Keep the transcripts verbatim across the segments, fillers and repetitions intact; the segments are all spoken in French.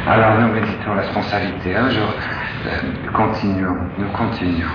Alors nous méditons la responsabilité. Un jour, euh, continuons, nous continuons.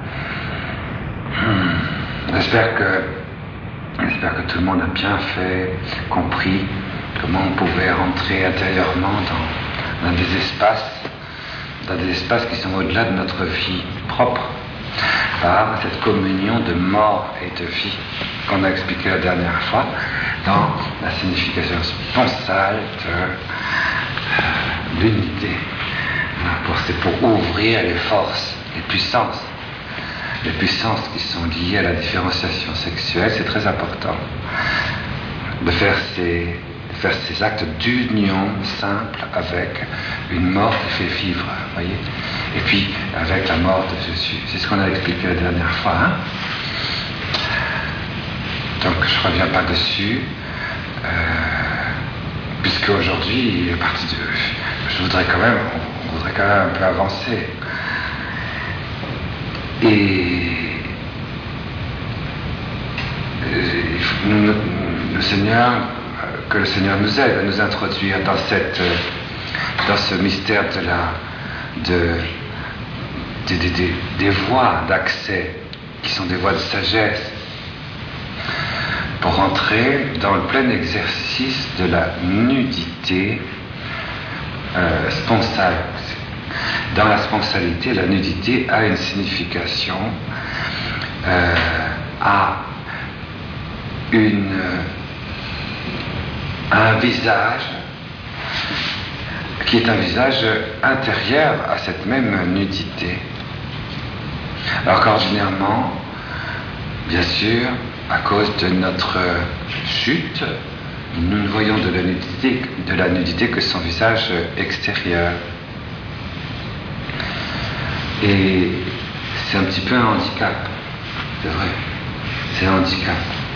Hmm. J'espère que, j'espère que tout le monde a bien fait, compris comment on pouvait rentrer intérieurement dans, dans des espaces, dans des espaces qui sont au-delà de notre vie propre, par cette communion de mort et de vie qu'on a expliqué la dernière fois dans la signification sponsale de euh, l'unité. C'est pour ouvrir les forces, les puissances, les puissances qui sont liées à la différenciation sexuelle. C'est très important de faire ces, de faire ces actes d'union simple avec une mort qui fait vivre, voyez, et puis avec la mort de Jésus. C'est ce qu'on a expliqué la dernière fois, hein. Donc je ne reviens pas dessus, euh, puisque aujourd'hui, à partir de, je voudrais quand même, on, on voudrait quand même un peu avancer. Et nous, le Seigneur, que le Seigneur nous aide à nous introduire dans cette, dans ce mystère de la, de, des, des, des, des voies d'accès qui sont des voies de sagesse, pour entrer dans le plein exercice de la nudité euh, sponsale. Dans la sponsalité, la nudité a une signification, euh, a une, un visage qui est un visage intérieur à cette même nudité. Alors qu'ordinairement, bien sûr, à cause de notre chute, nous ne voyons de la nudité, de la nudité que son visage extérieur. Et c'est un petit peu un handicap, c'est vrai, c'est un handicap.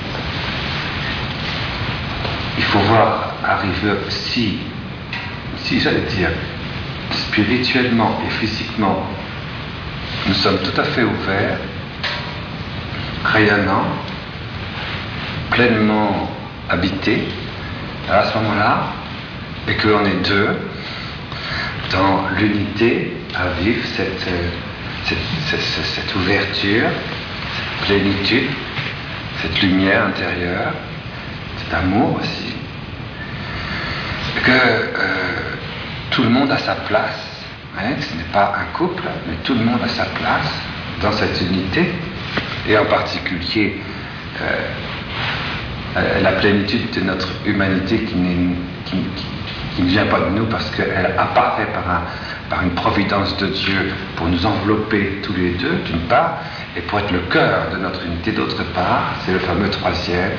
Il faut voir arriver, si, si j'allais dire, spirituellement et physiquement, nous sommes tout à fait ouverts, rayonnants, pleinement habités, à ce moment-là, et qu'on est deux, dans l'unité, à vivre cette, cette, cette, cette ouverture, cette plénitude, cette lumière intérieure, cet amour aussi, que euh, tout le monde a sa place, hein, ce n'est pas un couple, mais tout le monde a sa place dans cette unité, et en particulier euh, euh, la plénitude de notre humanité qui, qui, qui, qui ne vient pas de nous parce qu'elle apparaît par un par une providence de Dieu pour nous envelopper tous les deux, d'une part, et pour être le cœur de notre unité, d'autre part. C'est le fameux troisième.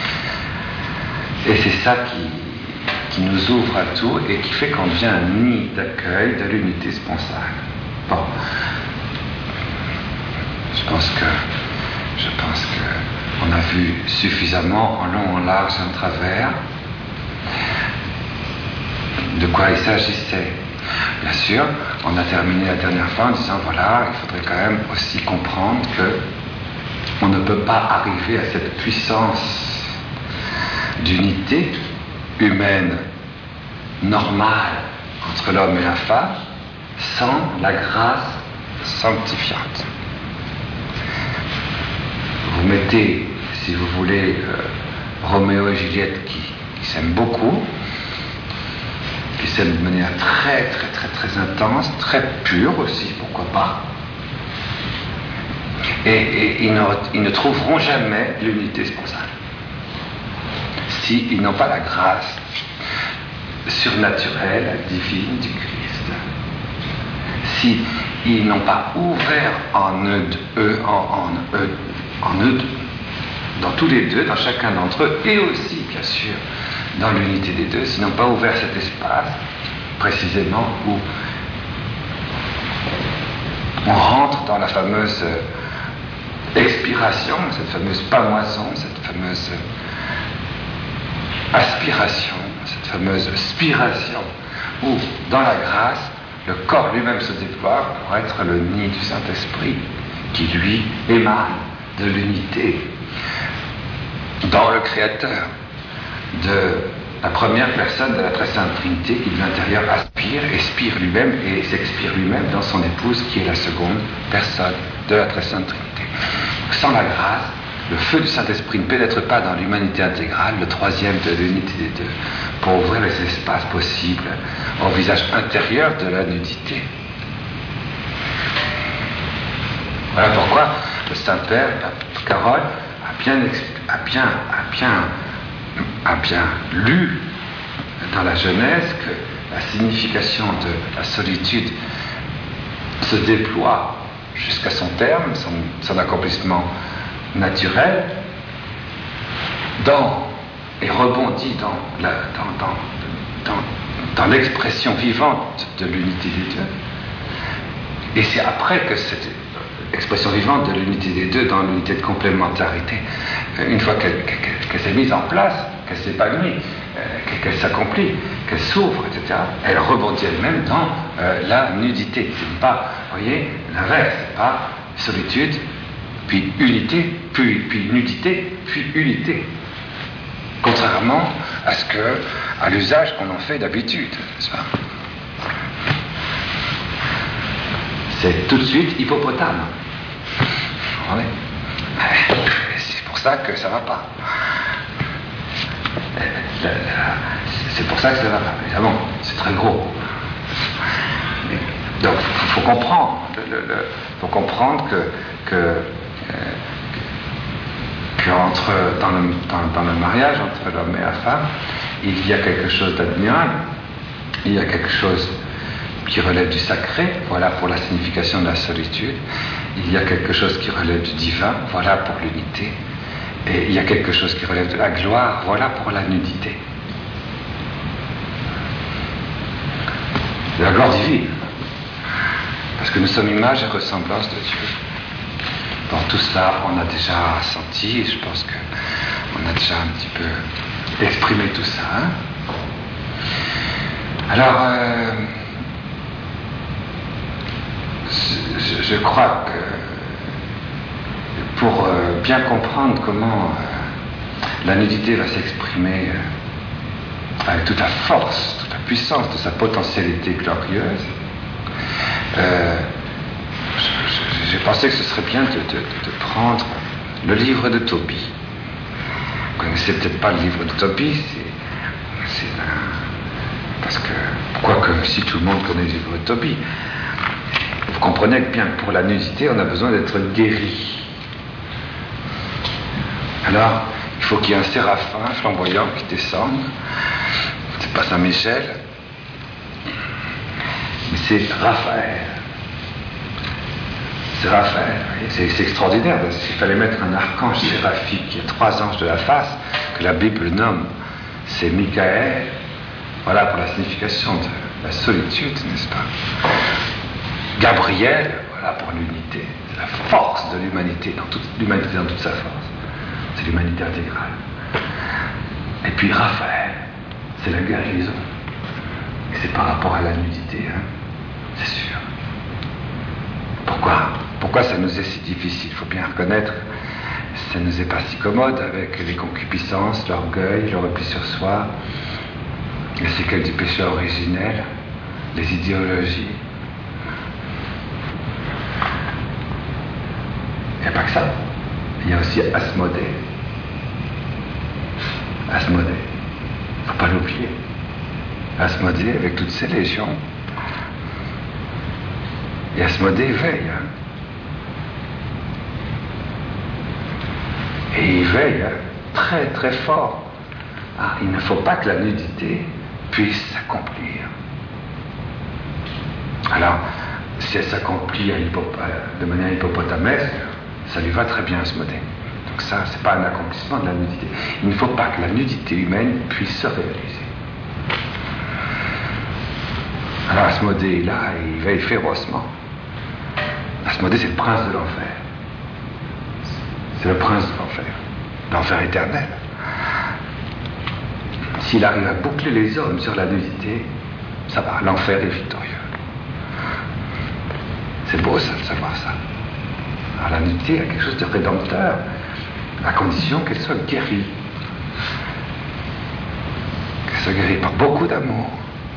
Et c'est ça qui, qui nous ouvre à tout et qui fait qu'on devient un nid d'accueil de l'unité sponsale. Bon. Je pense que, je pense que on a vu suffisamment en long, en large et en travers de quoi il s'agissait. Bien sûr, on a terminé la dernière fois en disant, voilà, il faudrait quand même aussi comprendre que on ne peut pas arriver à cette puissance d'unité humaine normale entre l'homme et la femme sans la grâce sanctifiante. Vous mettez, si vous voulez, euh, Roméo et Juliette qui, qui s'aiment beaucoup, qui s'aiment de manière très très très très intense, très pure aussi, pourquoi pas. Et, et ils, ne, ils ne trouveront jamais l'unité sponsale s'ils n'ont pas la grâce surnaturelle, divine du Christ. Si ils n'ont pas ouvert en eux, eux, en, en eux, en eux, dans tous les deux, dans chacun d'entre eux, et aussi bien sûr dans l'unité des deux, s'ils n'ont pas ouvert cet espace, précisément où on rentre dans la fameuse expiration, cette fameuse pamoison, cette fameuse aspiration, cette fameuse spiration, où dans la grâce, le corps lui-même se déploie pour être le nid du Saint-Esprit, qui lui émane de l'unité dans le Créateur, de la première personne de la très sainte Trinité qui de l'intérieur aspire, expire lui-même et s'expire lui-même dans son épouse qui est la seconde personne de la très sainte Trinité. Sans la grâce, le feu du Saint-Esprit ne pénètre pas dans l'humanité intégrale, le troisième de l'unité des deux, pour ouvrir les espaces possibles au visage intérieur de la nudité. Voilà pourquoi le Saint-Père, Carole, a bien, a bien, a bien, a bien lu dans la Genèse que la signification de la solitude se déploie jusqu'à son terme, son, son accomplissement naturel, dans, et rebondit dans, la, dans, dans, dans, dans l'expression vivante de l'unité des deux. Et c'est après que cette expression vivante de l'unité des deux, dans l'unité de complémentarité, une fois qu'elle, qu'elle, qu'elle s'est mise en place, qu'elle s'épanouit, euh, qu'elle s'accomplit, qu'elle s'ouvre, et cetera, elle rebondit elle-même dans euh, la nudité. Ce n'est pas, vous voyez, l'inverse, c'est pas solitude, puis unité, puis, puis nudité, puis unité. Contrairement à ce que, à l'usage qu'on en fait d'habitude, n'est-ce pas? C'est tout de suite hippopotame. Oui. C'est pour ça que ça ne va pas. C'est pour ça que ça ne va pas. Évidemment, c'est très gros. Donc, il faut comprendre. Il faut comprendre que, que, euh, que entre, dans, le, dans, dans le mariage entre l'homme et la femme, il y a quelque chose d'admirable. Il y a quelque chose qui relève du sacré, voilà pour la signification de la solitude. Il y a quelque chose qui relève du divin, voilà pour l'unité. Et il y a quelque chose qui relève de la gloire, voilà pour la nudité. De la gloire divine. Parce que nous sommes image et ressemblance de Dieu. Dans tout cela, on a déjà senti, je pense qu'on a déjà un petit peu exprimé tout ça. Hein? Alors, euh, Je, je crois que pour euh, bien comprendre comment euh, la nudité va s'exprimer euh, avec toute la force, toute la puissance de sa potentialité glorieuse, euh, j'ai pensé que ce serait bien de, de, de prendre le livre de Tobie. Vous ne connaissez peut-être pas le livre de Tobie, c'est, c'est un... parce que, quoique si tout le monde connaît le livre de Tobie, vous comprenez que bien que pour la nudité, on a besoin d'être guéri. Alors, il faut qu'il y ait un séraphin flamboyant qui descende. C'est pas Saint-Michel, mais c'est Raphaël. C'est Raphaël, c'est, c'est extraordinaire. Parce qu'il fallait mettre un archange séraphique, il y a trois anges de la face, que la Bible nomme, c'est Michael. Voilà pour la signification de la solitude, n'est-ce pas? Gabriel, voilà pour l'unité, c'est la force de l'humanité, dans toute, l'humanité dans toute sa force. C'est l'humanité intégrale. Et puis Raphaël, c'est la guérison. Et c'est par rapport à la nudité, hein, c'est sûr. Pourquoi Pourquoi ça nous est si difficile? Il faut bien reconnaître, ça ne nous est pas si commode avec les concupiscences, l'orgueil, le repli sur soi, les séquelles du péché originel, les idéologies. Il n'y a pas que ça. Il y a aussi Asmodée. Asmodée. Il ne faut pas l'oublier. Asmodée avec toutes ses légions. Et Asmodée veille. Hein. Et il veille hein, très très fort. Ah, il ne faut pas que la nudité puisse s'accomplir. Alors, si elle s'accomplit de manière hippopotamesque, ça lui va très bien Asmodée. Donc ça, c'est pas un accomplissement de la nudité. Il ne faut pas que la nudité humaine puisse se réaliser. Alors Asmodée est là et il veille férocement. Asmodée, c'est le prince de l'enfer. C'est le prince de l'enfer. L'enfer éternel. S'il arrive à boucler les hommes sur la nudité, ça va, l'enfer est victorieux. C'est beau ça, de savoir ça. Alors la nudité a quelque chose de rédempteur, à condition qu'elle soit guérie. Elle se guérit par beaucoup d'amour.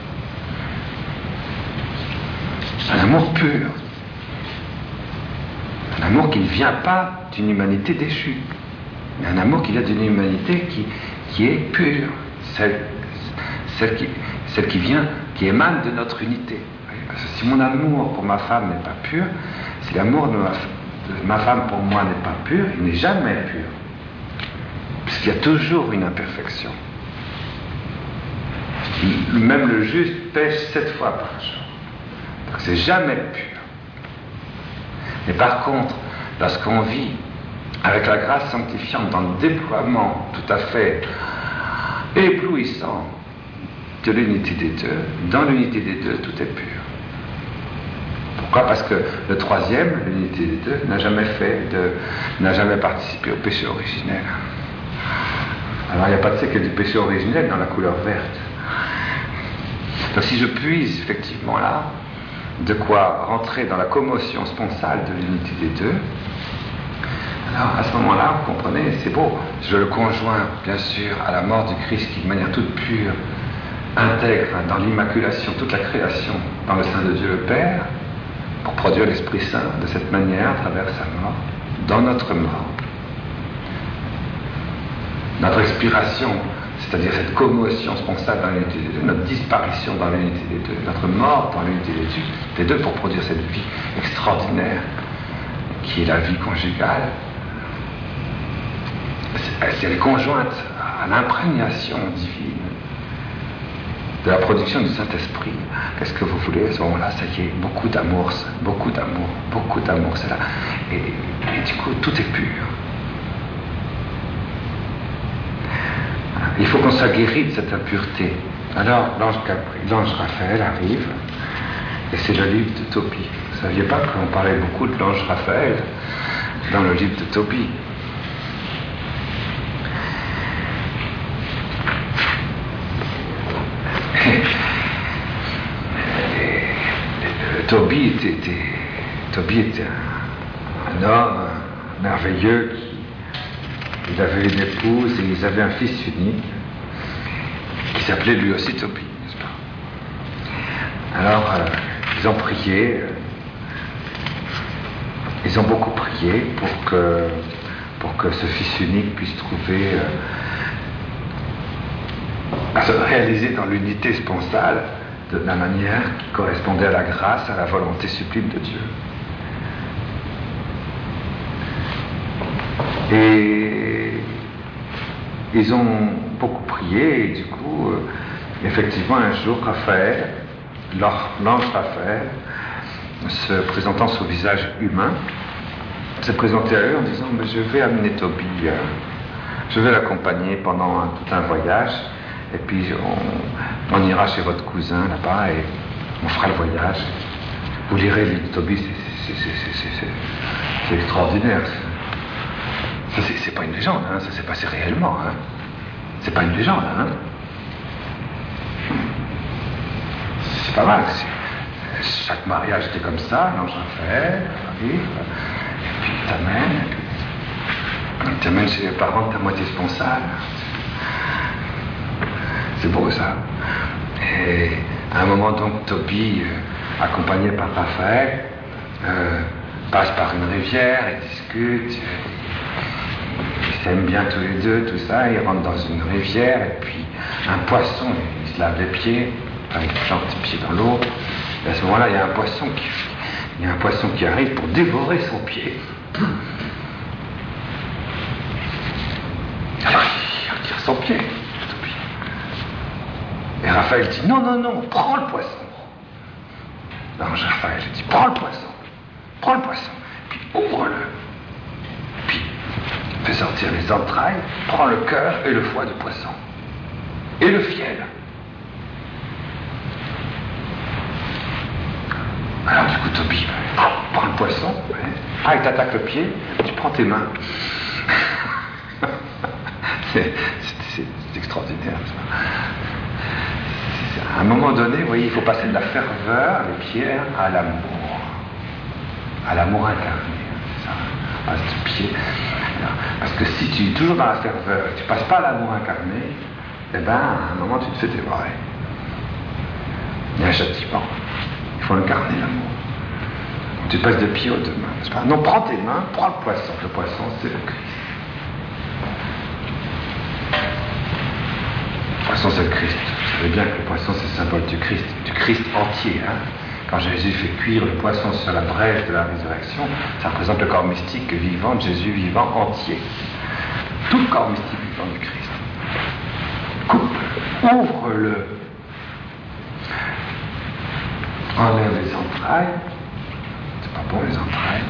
Un amour pur. Un amour qui ne vient pas d'une humanité déchue, mais un amour qui vient d'une humanité qui, qui est pure, celle, celle, qui, celle qui vient, qui émane de notre unité. Parce que si mon amour pour ma femme n'est pas pur, si l'amour de ma, de ma femme pour moi n'est pas pur, il n'est jamais pur. Puisqu'il y a toujours une imperfection. Même le juste pêche sept fois par jour. Donc c'est jamais pur. Mais par contre, lorsqu'on vit avec la grâce sanctifiante dans le déploiement tout à fait éblouissant de l'unité des deux, dans l'unité des deux, tout est pur. Pourquoi ? Parce que le troisième, l'unité des deux, n'a jamais fait de, n'a jamais participé au péché originel. Alors il n'y a pas de que du péché originel dans la couleur verte. Donc si je puise effectivement là, de quoi rentrer dans la commotion sponsale de l'unité des deux, alors à ce moment-là, vous comprenez, c'est beau. Je le conjoins, bien sûr, à la mort du Christ qui, de manière toute pure, intègre dans l'immaculation toute la création dans le sein de Dieu le Père, pour produire l'Esprit Saint de cette manière, à travers sa mort, dans notre mort. Notre expiration, c'est-à-dire cette commotion sponsale dans l'unité des deux, notre disparition dans l'unité des deux, notre mort dans l'unité des deux, des deux pour produire cette vie extraordinaire qui est la vie conjugale. C'est elle est conjointe à l'imprégnation divine de la production du Saint-Esprit. Qu'est-ce que vous voulez à ce moment-là? Ça y est, beaucoup d'amour, beaucoup d'amour, beaucoup d'amour, c'est là. Et, et du coup, tout est pur. Il faut qu'on soit guéri de cette impureté. Alors, l'ange, l'ange Raphaël arrive, et c'est le livre de Tobie. Vous ne saviez pas qu'on parlait beaucoup de l'ange Raphaël dans le livre de Tobie. Tobie était, était, Tobie était un, un homme merveilleux qui il avait une épouse et ils avaient un fils unique qui s'appelait lui aussi Tobie, n'est-ce pas? Alors euh, ils ont prié, euh, ils ont beaucoup prié pour que pour que ce fils unique puisse trouver euh, à se réaliser dans l'unité sponsale de la manière qui correspondait à la grâce, à la volonté sublime de Dieu. Et ils ont beaucoup prié, et du coup, euh, effectivement, un jour, Raphaël, l'ange Raphaël, se présentant sous visage humain, s'est présenté à eux en disant « Mais je vais amener Tobie, euh, je vais l'accompagner pendant un, tout un voyage, et puis on, on ira chez votre cousin là-bas et on fera le voyage. Vous lirez l'île de Tobie, c'est, c'est, c'est, c'est, c'est, c'est extraordinaire. Ça, c'est, c'est pas une légende, hein, ça s'est passé réellement. Hein. C'est pas une légende. Hein. C'est pas mal. C'est, chaque mariage était comme ça, l'ange Raphaël arrive, et puis il t'amène, et puis il t'amène chez les parents de ta moitié sponsale. C'est beau ça. Et à un moment donc, Tobie, euh, accompagné par Raphaël, euh, passe par une rivière, ils discutent, ils s'aiment bien tous les deux, tout ça, ils rentrent dans une rivière, et puis un poisson, il se lave les pieds, enfin il plante les pieds dans l'eau, et à ce moment-là, il y a un poisson qui, il y a un poisson qui arrive pour dévorer son pied. Alors il retire son pied. Et Raphaël dit, non, non, non, prends le poisson. L'ange Raphaël dit, prends le poisson, prends le poisson, puis ouvre-le. Puis fais sortir les entrailles, prends le cœur et le foie du poisson. Et le fiel. Alors du coup, Tobie, prends le poisson, ouais. Ah, il t'attaque le pied, tu prends tes mains. c'est, c'est, c'est, c'est extraordinaire, ça. À un moment donné, vous voyez, il faut passer de la ferveur, les pierres, à l'amour. À l'amour incarné. C'est ça. À ce pied. Parce que si tu es toujours dans la ferveur et tu ne passes pas à l'amour incarné, eh ben, à un moment, tu te fais dévorer. Il y a un châtiment. Il faut incarner l'amour. Tu passes de pied aux deux mains, n'est-ce pas? Non, prends tes mains, prends le poisson. Le poisson, c'est le Christ. Le poisson, c'est le Christ. Vous savez bien que le poisson, c'est le symbole du Christ, du Christ entier. Hein? Quand Jésus fait cuire le poisson sur la braise de la résurrection, ça représente le corps mystique vivant de Jésus vivant entier. Tout le corps mystique vivant du Christ. Coupe, ouvre-le. Enlève les entrailles. C'est pas bon les entrailles.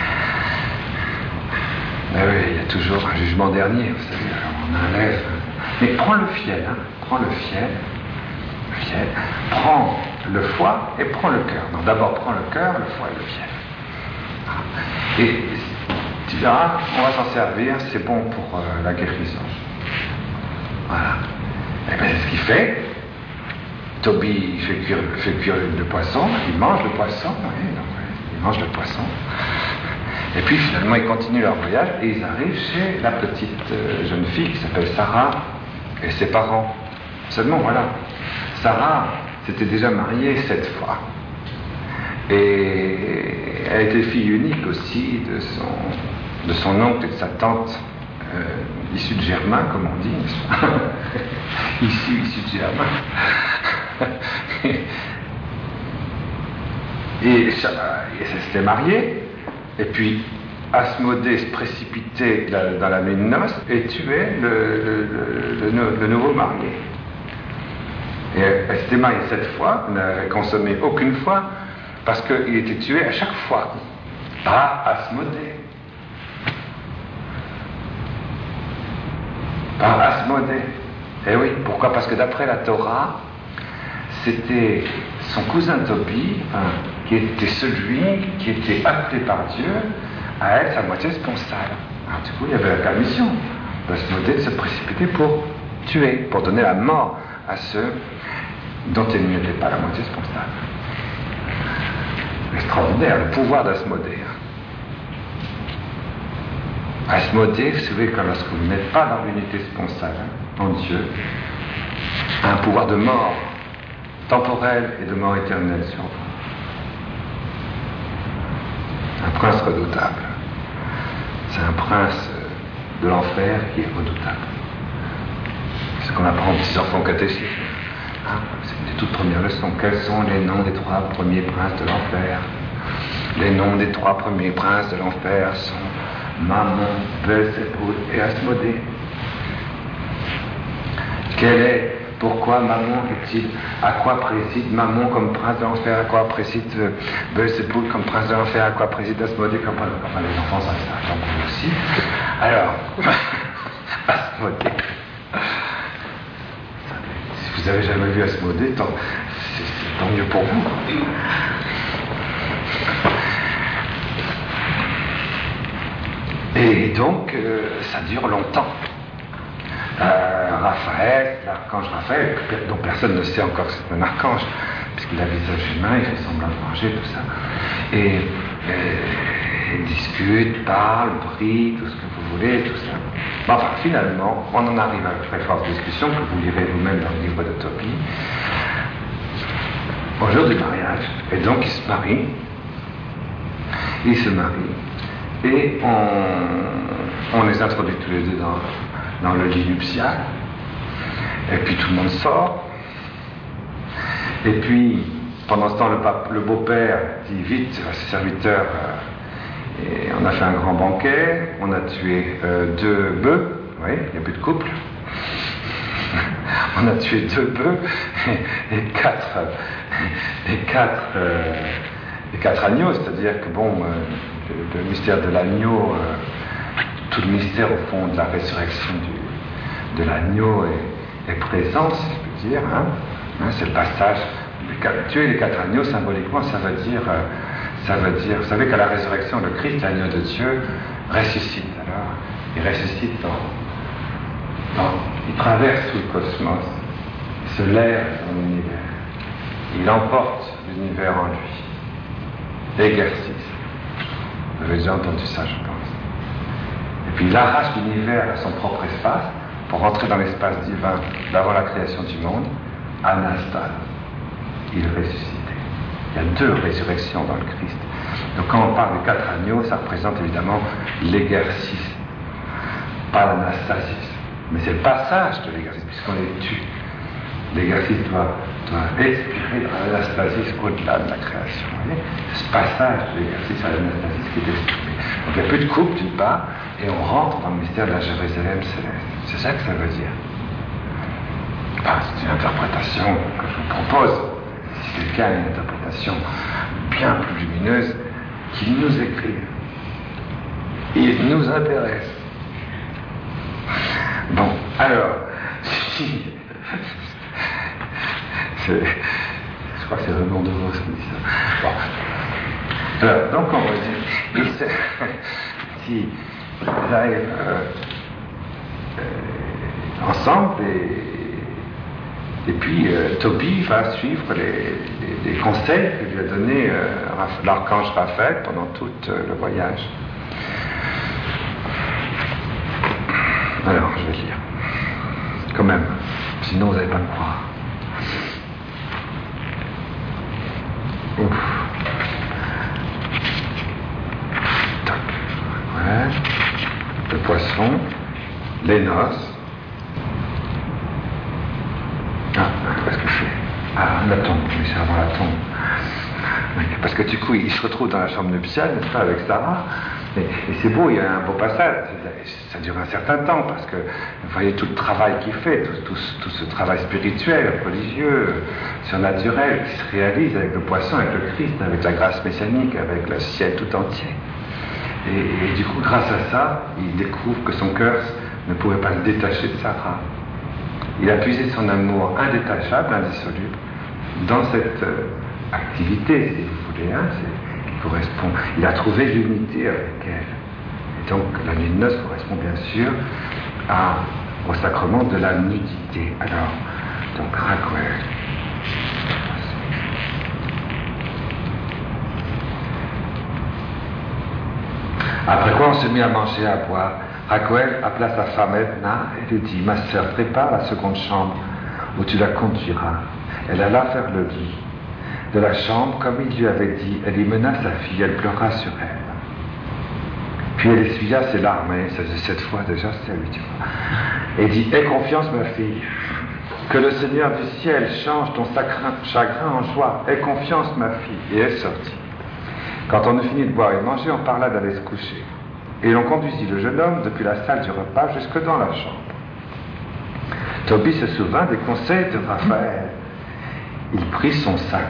Mais oui, il y a toujours un jugement dernier, vous savez, on enlève. Mais prends le fiel, hein, prends le fiel, le fiel, prends le foie et prends le cœur. Donc d'abord prends le cœur, le foie et le fiel. Et tu verras, on va s'en servir, c'est bon pour euh, la guérison. Voilà. Et bien c'est ce qu'il fait. Toby fait cuire, fait cuire le poisson, il mange le poisson, oui, donc, il mange le poisson. Et puis finalement ils continuent leur voyage et ils arrivent chez la petite euh, jeune fille qui s'appelle Sarah et ses parents. Seulement voilà, Sarah s'était déjà mariée sept fois. Et elle était fille unique aussi de son, de son oncle et de sa tante, euh, issue de Germain, comme on dit, n'est-ce pas? issue, issue de Germain. et elle s'était mariée, et puis Asmodée se précipitait dans la nuit de noces et tuait le, le, le, le, le nouveau marié. Et elle s'était mariée sept fois, n'avait consommé aucune fois, parce qu'il était tué à chaque fois par Asmodée. Par Asmodée. Et oui, pourquoi? Parce que d'après la Torah, c'était son cousin Toby, enfin, qui était celui qui était appelé par Dieu à être sa moitié responsable. Alors du coup, il y avait la permission d'Asmodée de se précipiter pour tuer, pour donner la mort à ceux dont il n'était pas la moitié responsable. Extraordinaire, le pouvoir d'Asmodée. Asmodée, vous savez, quand lorsque vous n'êtes pas dans l'unité responsable en Dieu, a un pouvoir de mort temporelle et de mort éternelle sur vous. Un prince redoutable. C'est un prince de l'enfer qui est redoutable. C'est ce qu'on apprend aux petits enfants catéchistes. Hein? C'est une des toutes premières leçons. Quels sont les noms des trois premiers princes de l'enfer? Les noms des trois premiers princes de l'enfer sont Mammon, Belzébuth et Asmodée. Quel est Pourquoi Mammon est-il? À quoi préside Mammon comme prince de l'enfer? À quoi préside euh, Belzébuth comme prince de l'enfer? À quoi préside Asmodée comme prince de l'enfer? Enfin, les enfants, ça c'est un temps aussi. Alors, Asmodée. Si vous avez jamais vu Asmodée, tant, c'est, c'est tant mieux pour vous. Et donc, euh, ça dure longtemps. Euh, Raphaël, l'archange Raphaël, dont personne ne sait encore que c'est un archange, puisqu'il a un visage humain, il ressemble à un ange, tout ça. Et euh, il discute, parle, prie, tout ce que vous voulez, tout ça. Bon, enfin, finalement, on en arrive à une très forte discussion que vous lirez vous-même dans le livre de Tobie, au jour du mariage. Et donc, ils se marient. Ils se marient. Et on, on les introduit tous les deux dans, dans le lit nuptial. Et puis tout le monde sort. Et puis, pendant ce temps, le, pape, le beau-père dit vite à ses serviteurs, euh, et on a fait un grand banquet, on a tué euh, deux bœufs, oui, il n'y a plus de couple. On a tué deux bœufs et, et quatre, et quatre, euh, et quatre agneaux, c'est-à-dire que bon, euh, le, le mystère de l'agneau, euh, tout le mystère au fond de la résurrection du, de l'agneau est, est présent, si je peux dire. Hein. Hein, c'est le passage. Tuer les quatre agneaux, symboliquement, ça veut dire, euh, ça veut dire, vous savez qu'à la résurrection, le Christ, l'agneau de Dieu, ressuscite. Alors, il ressuscite dans, dans, il traverse tout le cosmos, il se lève dans l'univers, il emporte l'univers en lui. Exercice. Vous avez déjà entendu ça, je pense. Et puis il arrache l'univers à son propre espace pour rentrer dans l'espace divin d'avant la création du monde, Anastase, il ressuscitait. Il y a deux résurrections dans le Christ. Donc quand on parle des quatre agneaux, ça représente évidemment l'exercice, pas l'anastasis. Mais c'est le passage de l'exercice, puisqu'on les tue. L'exercice doit, doit respirer dans l'anastasis au-delà de la création. Vous voyez, c'est ce passage de l'exercice à l'anastasis qui est exprimé. Donc il n'y a plus de coupe d'une part, et on rentre dans le mystère de la Jérusalem céleste. C'est ça que ça veut dire. Enfin, c'est une interprétation que je vous propose. Si quelqu'un a une interprétation bien plus lumineuse, qu'il nous écrive. Il nous intéresse. Bon, alors, si... je crois que c'est Raymond Devos qui dit ça. Bon. Alors, donc on va dire, si ils arrivent euh, euh, ensemble et, et puis euh, Tobie va suivre les, les, les conseils que lui a donnés euh, l'archange Raphaël pendant tout euh, le voyage. Alors, je vais lire. Quand même, sinon vous n'allez pas me croire. Ouf. Top. Ouais. Le poisson, les noces. Ah, qu'est-ce que je fais? Ah, la tombe, oui, c'est avant la tombe. Parce que du coup, il se retrouve dans la chambre nuptiale, n'est-ce pas, avec Sarah. Et, et c'est beau, il y a un beau passage. Ça dure un certain temps, parce que vous voyez tout le travail qu'il fait, tout, tout, tout ce travail spirituel, religieux, surnaturel, qui se réalise avec le poisson, avec le Christ, avec la grâce messianique, avec le ciel tout entier. Et, et du coup, grâce à ça, il découvre que son cœur ne pouvait pas se détacher de Sarah. Il a puisé son amour indétachable, indissoluble, dans cette euh, activité, si vous voulez, hein, c'est, qui correspond. Il a trouvé l'unité avec elle. Et donc, la nuit de noces correspond bien sûr à, au sacrement de la nudité. Alors, donc, Raguel. Après quoi, on se mit à manger et à boire. Raguel appela sa femme Edna et lui dit: ma sœur, prépare la seconde chambre où tu la conduiras. Elle alla faire le lit de la chambre comme il lui avait dit. Elle y mena sa fille, elle pleura sur elle. Puis elle essuya ses larmes, et ça faisait sept fois déjà, c'est la huitième fois, et dit: aie confiance, ma fille, que le Seigneur du ciel change ton sacrin, chagrin en joie. Aie confiance, ma fille. Et elle sortit. Quand on eut fini de boire et de manger, on parla d'aller se coucher. Et l'on conduisit le jeune homme depuis la salle du repas jusque dans la chambre. Tobie se souvint des conseils de Raphaël. Il prit son sac.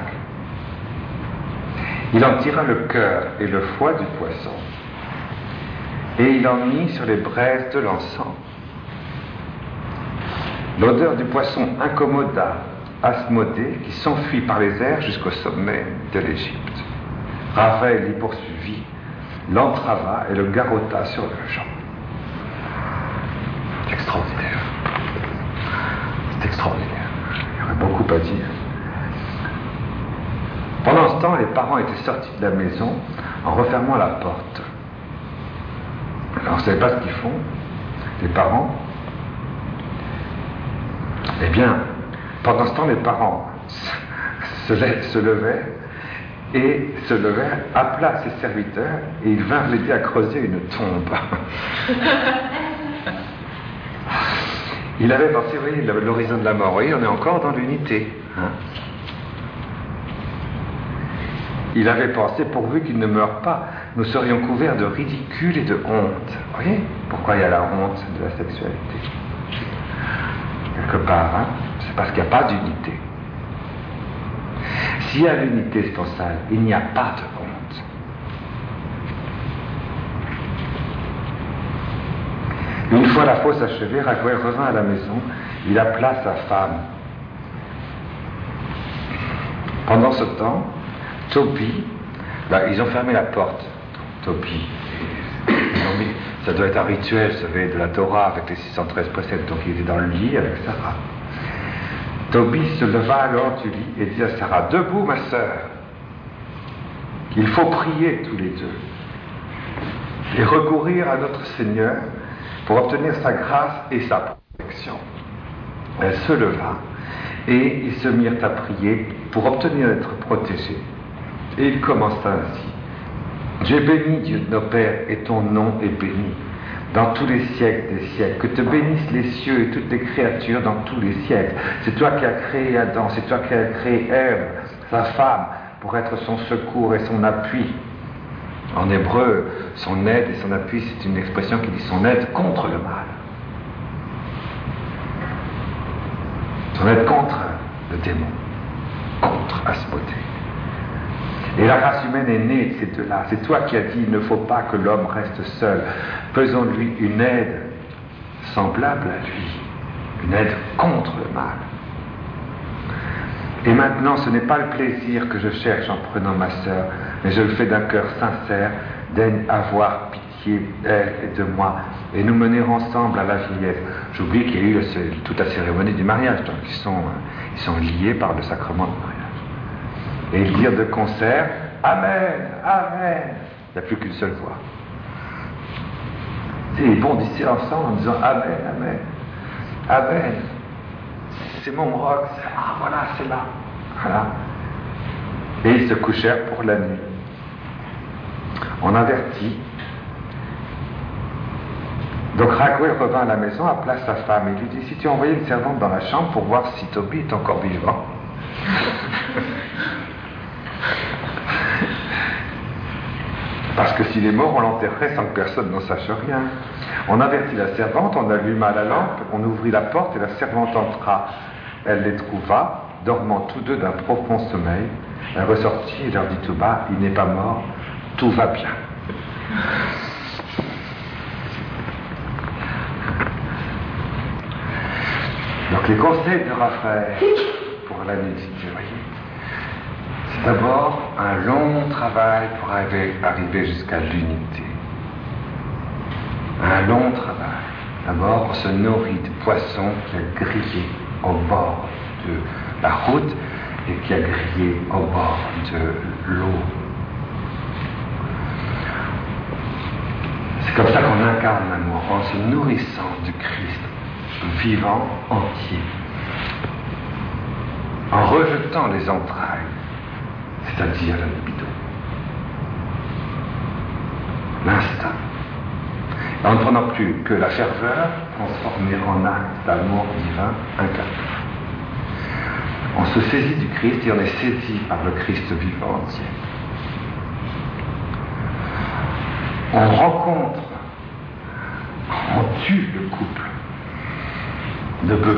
Il en tira le cœur et le foie du poisson. Et il en mit sur les braises de l'encens. L'odeur du poisson incommoda Asmodée, qui s'enfuit par les airs jusqu'au sommet de l'Égypte. Raphaël l'y poursuivit, l'entrava et le garrotta sur le champ. C'est extraordinaire. C'est extraordinaire. Il y aurait beaucoup à dire. Pendant ce temps, les parents étaient sortis de la maison en refermant la porte. Alors, vous ne savez pas ce qu'ils font, les parents? Eh bien, pendant ce temps, les parents se, le- se levaient et se levèrent, appela ses serviteurs et ils vinrent l'aider à creuser une tombe. Il avait pensé, oui, l'horizon de la mort. Oui, on est encore dans l'unité. Hein. Il avait pensé, pourvu qu'il ne meure pas, nous serions couverts de ridicule et de honte. Vous voyez pourquoi il y a la honte de la sexualité? Quelque part, hein, c'est parce qu'il n'y a pas d'unité. S'il y a l'unité sponsale, il n'y a pas de honte. Une fois la fosse achevée, Raguel revint à la maison. Il appela sa femme. Pendant ce temps, Tobie, là, ils ont fermé la porte. Tobie, ils ont mis, ça doit être un rituel, vous savez, de la Torah avec les six cent treize préceptes. Donc il était dans le lit avec Sarah. Tobie se leva alors du lit et dit à Sarah: debout, ma sœur, il faut prier tous les deux et recourir à notre Seigneur pour obtenir sa grâce et sa protection. protection. Elle se leva et ils se mirent à prier pour obtenir d'être protégés. Et il commença ainsi. Dieu béni, Dieu de nos pères, et ton nom est béni dans tous les siècles des siècles. Que te bénissent les cieux et toutes les créatures dans tous les siècles. C'est toi qui as créé Adam, c'est toi qui as créé Ève, sa femme, pour être son secours et son appui. En hébreu, son aide et son appui, c'est une expression qui dit son aide contre le mal. Son aide contre le démon, contre Asmodée. Et la race humaine est née de ces deux-là. C'est toi qui as dit, il ne faut pas que l'homme reste seul. Faisons-lui une aide semblable à lui, une aide contre le mal. Et maintenant, ce n'est pas le plaisir que je cherche en prenant ma sœur, mais je le fais d'un cœur sincère, daigne avoir pitié d'elle et de moi, et nous mener ensemble à la vieillesse. J'oublie qu'il y a eu toute la cérémonie du mariage, donc ils sont, ils sont liés par le sacrement du mariage. Et ils dirent de concert, Amen, Amen. Il n'y a plus qu'une seule voix. Et ils bondissaient ensemble en disant Amen, Amen, Amen. C'est mon roc, ah voilà, c'est là. Voilà. Et ils se couchèrent pour la nuit. On avertit. Donc Raguel revint à la maison, appela sa femme et lui dit, si tu envoyais une servante dans la chambre pour voir si Tobie est encore vivant. Parce que s'il est mort, on l'enterrerait sans que personne n'en sache rien. On avertit la servante, on alluma la lampe, on ouvrit la porte et la servante entra. Elle les trouva, dormant tous deux d'un profond sommeil. Elle ressortit et leur dit tout bas, il n'est pas mort, tout va bien. Donc les conseils de Raphaël pour la nudité, vous voyez, c'est d'abord un long travail pour arriver, arriver jusqu'à l'unité. Un long travail. D'abord, on se nourrit de poissons qui a grillé au bord de la route et qui a grillé au bord de l'eau. C'est comme ça qu'on incarne l'amour, en se nourrissant du Christ vivant entier, en rejetant les entrailles, c'est-à-dire la libido, l'instinct, en ne prenant plus que la ferveur transformée en acte d'amour divin incarné. On se saisit du Christ et on est saisi par le Christ vivant entier. On rencontre, on tue le couple de bœufs.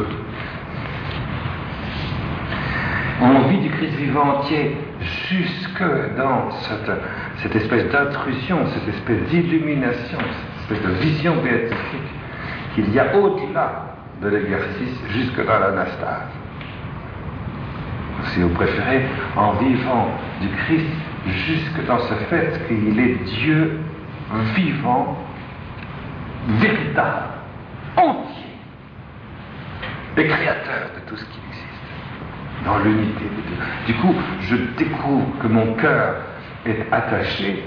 On vit du Christ vivant entier jusque dans cette, cette espèce d'intrusion, cette espèce d'illumination, cette espèce de vision béatifique qu'il y a au-delà de l'exercice, jusque dans l'anastase. Si vous préférez, en vivant du Christ jusque dans ce fait qu'il est Dieu vivant, véritable, entier, et créateur de tout ce qui existe, dans l'unité des deux. Du coup, je découvre que mon cœur est attaché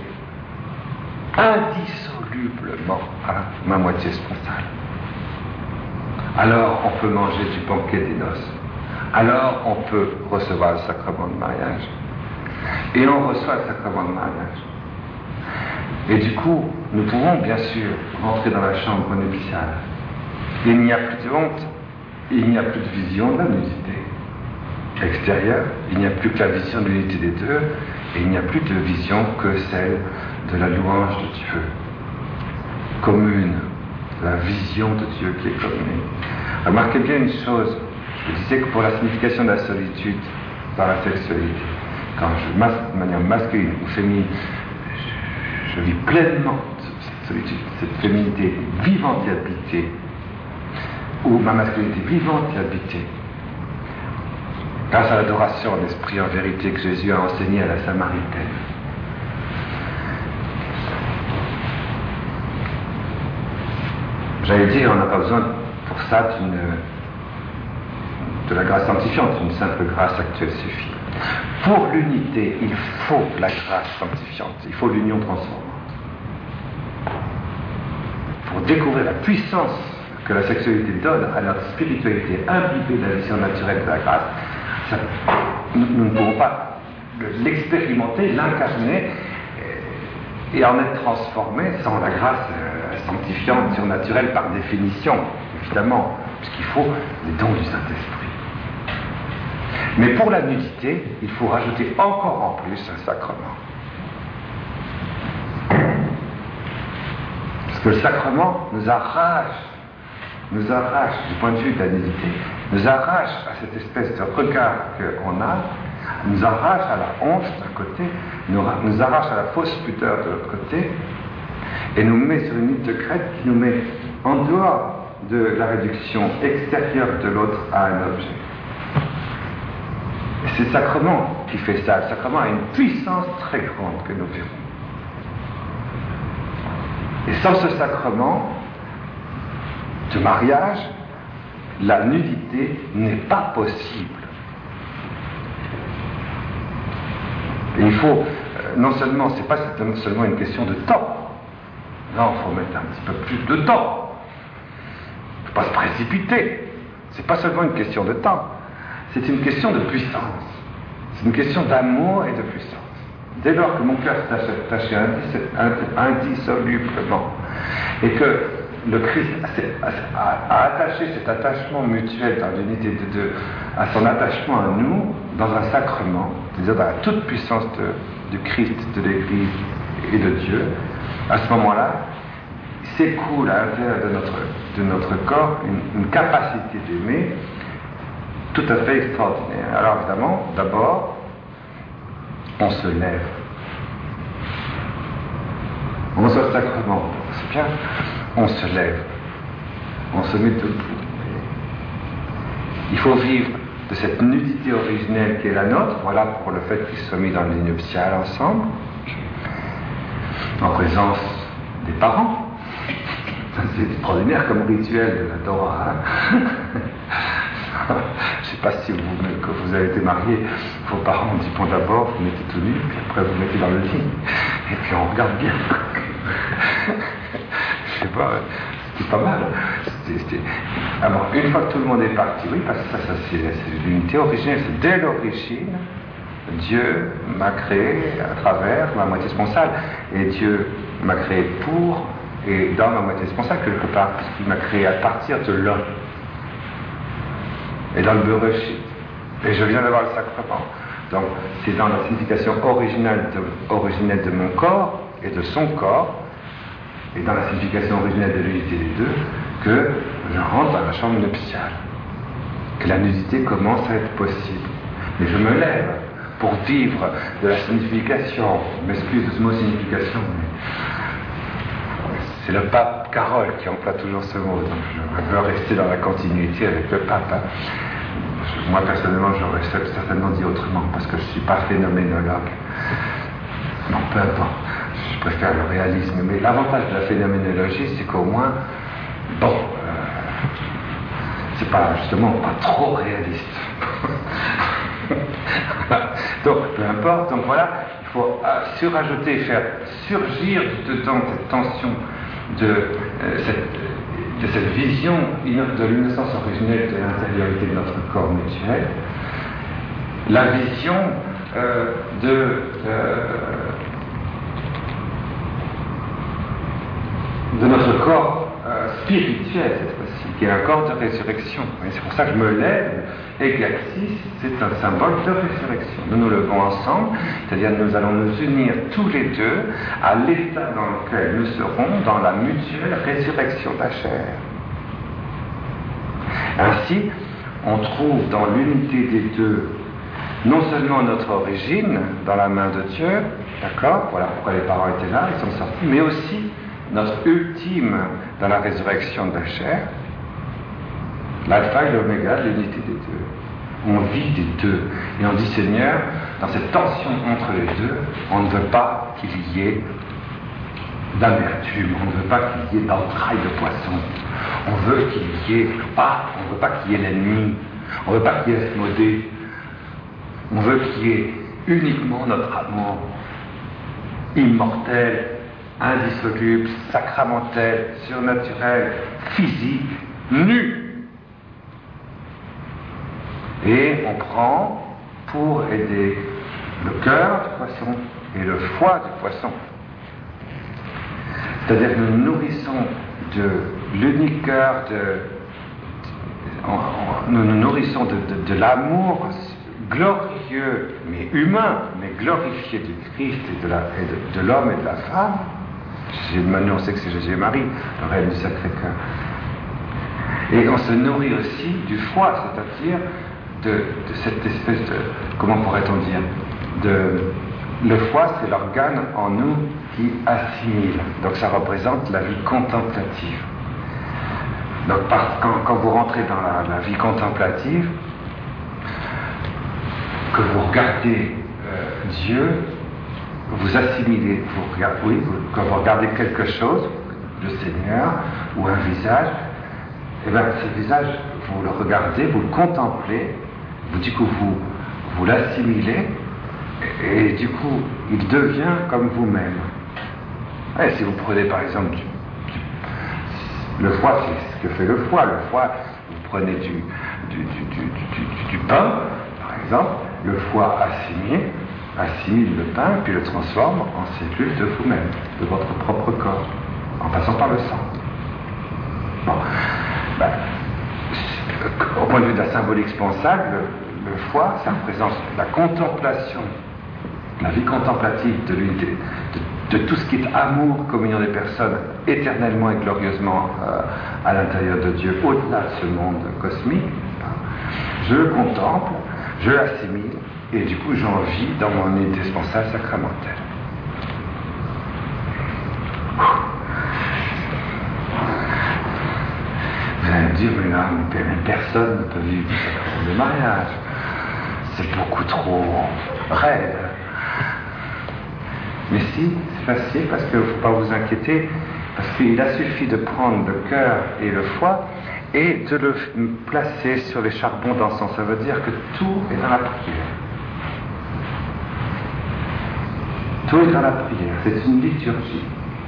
indissolublement à ma moitié spontane. Alors on peut manger du banquet des noces. Alors on peut recevoir le sacrement de mariage. Et on reçoit le sacrement de mariage. Et du coup, nous pouvons bien sûr rentrer dans la chambre nuptiale. Il n'y a plus de honte, il n'y a plus de vision de la nudité extérieure, il n'y a plus que la vision de l'unité des deux, et il n'y a plus de vision que celle de la louange de Dieu. Commune, la vision de Dieu qui est commune. Remarquez bien une chose, je disais que pour la signification de la solitude par la sexualité, quand je mas, de manière masculine ou féminine, je, je vis pleinement cette solitude, cette féminité vivante et habitée, ou ma masculinité vivante et habitée, grâce à l'adoration en esprit en vérité que Jésus a enseigné à la Samaritaine. J'allais dire, on n'a pas besoin pour ça d'une, de la grâce sanctifiante, une simple grâce actuelle suffit. Pour l'unité, il faut la grâce sanctifiante, il faut l'union transformante. Pour découvrir la puissance que la sexualité donne à notre spiritualité imbibée de la vie surnaturelle de la grâce, ça, nous, nous ne pouvons pas l'expérimenter, l'incarner et en être transformés sans la grâce euh, sanctifiante, surnaturelle par définition, évidemment, puisqu'il faut les dons du Saint-Esprit. Mais pour la nudité, il faut rajouter encore en plus un sacrement. Parce que le sacrement nous arrache, nous arrache, du point de vue de la nudité, nous arrache à cette espèce de regard qu'on a, nous arrache à la honte d'un côté, nous, nous arrache à la fausse pudeur de l'autre côté, et nous met sur une ligne de crête qui nous met en dehors de la réduction extérieure de l'autre à un objet. Et c'est le sacrement qui fait ça. Le sacrement a une puissance très grande que nous verrons. Et sans ce sacrement de mariage, la nudité n'est pas possible. Et il faut, euh, non seulement, c'est pas seulement une question de temps, non, il faut mettre un petit peu plus de temps. Il ne faut pas se précipiter. C'est pas seulement une question de temps, c'est une question de puissance. C'est une question d'amour et de puissance. Dès lors que mon cœur s'est attaché indissolublement et que le Christ a, a, a attaché cet attachement mutuel dans l'unité de deux à son attachement à nous dans un sacrement, c'est-à-dire dans la toute puissance de, du Christ, de l'Église et de Dieu, à ce moment-là, s'écoule à l'intérieur de notre, de notre corps une, une capacité d'aimer tout à fait extraordinaire. Alors évidemment, d'abord, on se lève. On reçoit le sacrement, c'est bien, on se lève, on se met debout. Il faut vivre de cette nudité originelle qui est la nôtre, voilà pour le fait qu'ils soient mis dans le lit nuptial ensemble, en présence des parents. C'est extraordinaire comme rituel de la Torah. Hein. Je ne sais pas si vous, quand vous avez été marié, vos parents disent bon d'abord vous mettez tout nu, puis après vous mettez dans le lit, et puis on regarde bien. Je sais pas, c'était pas mal. C'était, c'était... Alors, une fois que tout le monde est parti, oui, parce que ça, ça c'est, c'est l'unité originelle, c'est dès l'origine, Dieu m'a créé à travers ma moitié sponsale, et Dieu m'a créé pour et dans ma moitié sponsale quelque part, puisqu'il m'a créé à partir de l'homme. Et dans le Bereshit. Et je viens d'avoir le sacrement. Donc, c'est dans la signification originale de, originelle de mon corps et de son corps, et dans la signification originelle de l'unité des deux, que je rentre dans la chambre nuptiale. Que la nudité commence à être possible. Mais je me lève pour vivre de la signification. Je m'excuse de ce mot signification, mais c'est le pape Carole qui emploie toujours ce mot, donc je veux rester dans la continuité avec le pape. Hein. Moi, personnellement, j'aurais certainement dit autrement, parce que je ne suis pas phénoménologue. Non, peu importe, je préfère le réalisme. Mais l'avantage de la phénoménologie, c'est qu'au moins, bon, euh, c'est pas, justement, pas trop réaliste. Donc, peu importe, donc voilà, il faut euh, surajouter, faire surgir dedans cette tension de, euh, cette, de cette vision de l'innocence originelle de l'intériorité de notre corps mutuel, la vision euh, de, euh, de notre corps euh, spirituel cette fois-ci, qui est un corps de résurrection. Et c'est pour ça que je me lève, et Glaxis, c'est un symbole de résurrection. Nous nous levons ensemble, c'est-à-dire nous allons nous unir tous les deux à l'état dans lequel nous serons dans la mutuelle résurrection de la chair. Ainsi, on trouve dans l'unité des deux non seulement notre origine dans la main de Dieu, d'accord, voilà pourquoi les parents étaient là, ils sont sortis, mais aussi notre ultime dans la résurrection de la chair, l'alpha et l'oméga de l'unité des deux. On vit des deux. Et on dit, Seigneur, dans cette tension entre les deux, on ne veut pas qu'il y ait d'amertume, on ne veut pas qu'il y ait d'entrailles de poisson. On veut qu'il y ait pas, on ne veut pas qu'il y ait l'ennemi, on ne veut pas qu'il y ait Asmodée. On veut qu'il y ait uniquement notre amour immortel, indissoluble, sacramentel, surnaturel, physique, nus. Et on prend pour aider le cœur du poisson et le foie du poisson. C'est-à-dire que nous nous nourrissons de l'unique cœur, de, on, on, nous nous nourrissons de, de, de l'amour glorieux, mais humain, mais glorifié du Christ et de, la, et de, de l'homme et de la femme. Maintenant, on sait que c'est Jésus et Marie, le rêve du Sacré-Cœur. Et on se nourrit aussi du foie, c'est-à-dire de, de cette espèce de, comment pourrait-on dire, de, le foie, c'est l'organe en nous qui assimile. Donc ça représente la vie contemplative. Donc par, quand, quand vous rentrez dans la, la vie contemplative, que vous regardez euh, Dieu, vous assimilez, vous regardez, oui, vous, quand vous regardez quelque chose, le Seigneur, ou un visage, et bien ce visage, vous le regardez, vous le contemplez, vous, du coup vous, vous l'assimilez, et, et du coup il devient comme vous-même. Et si vous prenez par exemple du, du, le foie, c'est ce que fait le foie. Le foie, vous prenez du, du, du, du, du, du pain, par exemple, le foie assimile, assimile le pain, puis le transforme en cellule de vous-même, de votre propre corps, en passant par le sang. Bon. Ben, au point de vue de la symbolique sponsale, le, le foie, ça représente la contemplation, la vie contemplative de l'unité, de, de tout ce qui est amour, communion des personnes, éternellement et glorieusement euh, à l'intérieur de Dieu, au-delà de ce monde cosmique. Je le contemple, je l'assimile, et du coup j'en vis dans mon unité sponsale sacramentelle. Vous allez me dire, mais là, mais personne ne peut vivre du sacrement de mariage. C'est beaucoup trop raide. Mais si, c'est facile, parce qu'il ne faut pas vous inquiéter, parce qu'il a suffi de prendre le cœur et le foie et de le placer sur les charbons d'encens. Ça veut dire que tout est dans la prière. Tout est dans la prière. C'est une liturgie.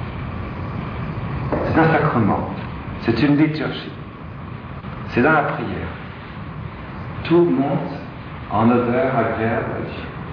C'est un sacrement. C'est une liturgie. C'est dans la prière. Tout monte en odeur agréable à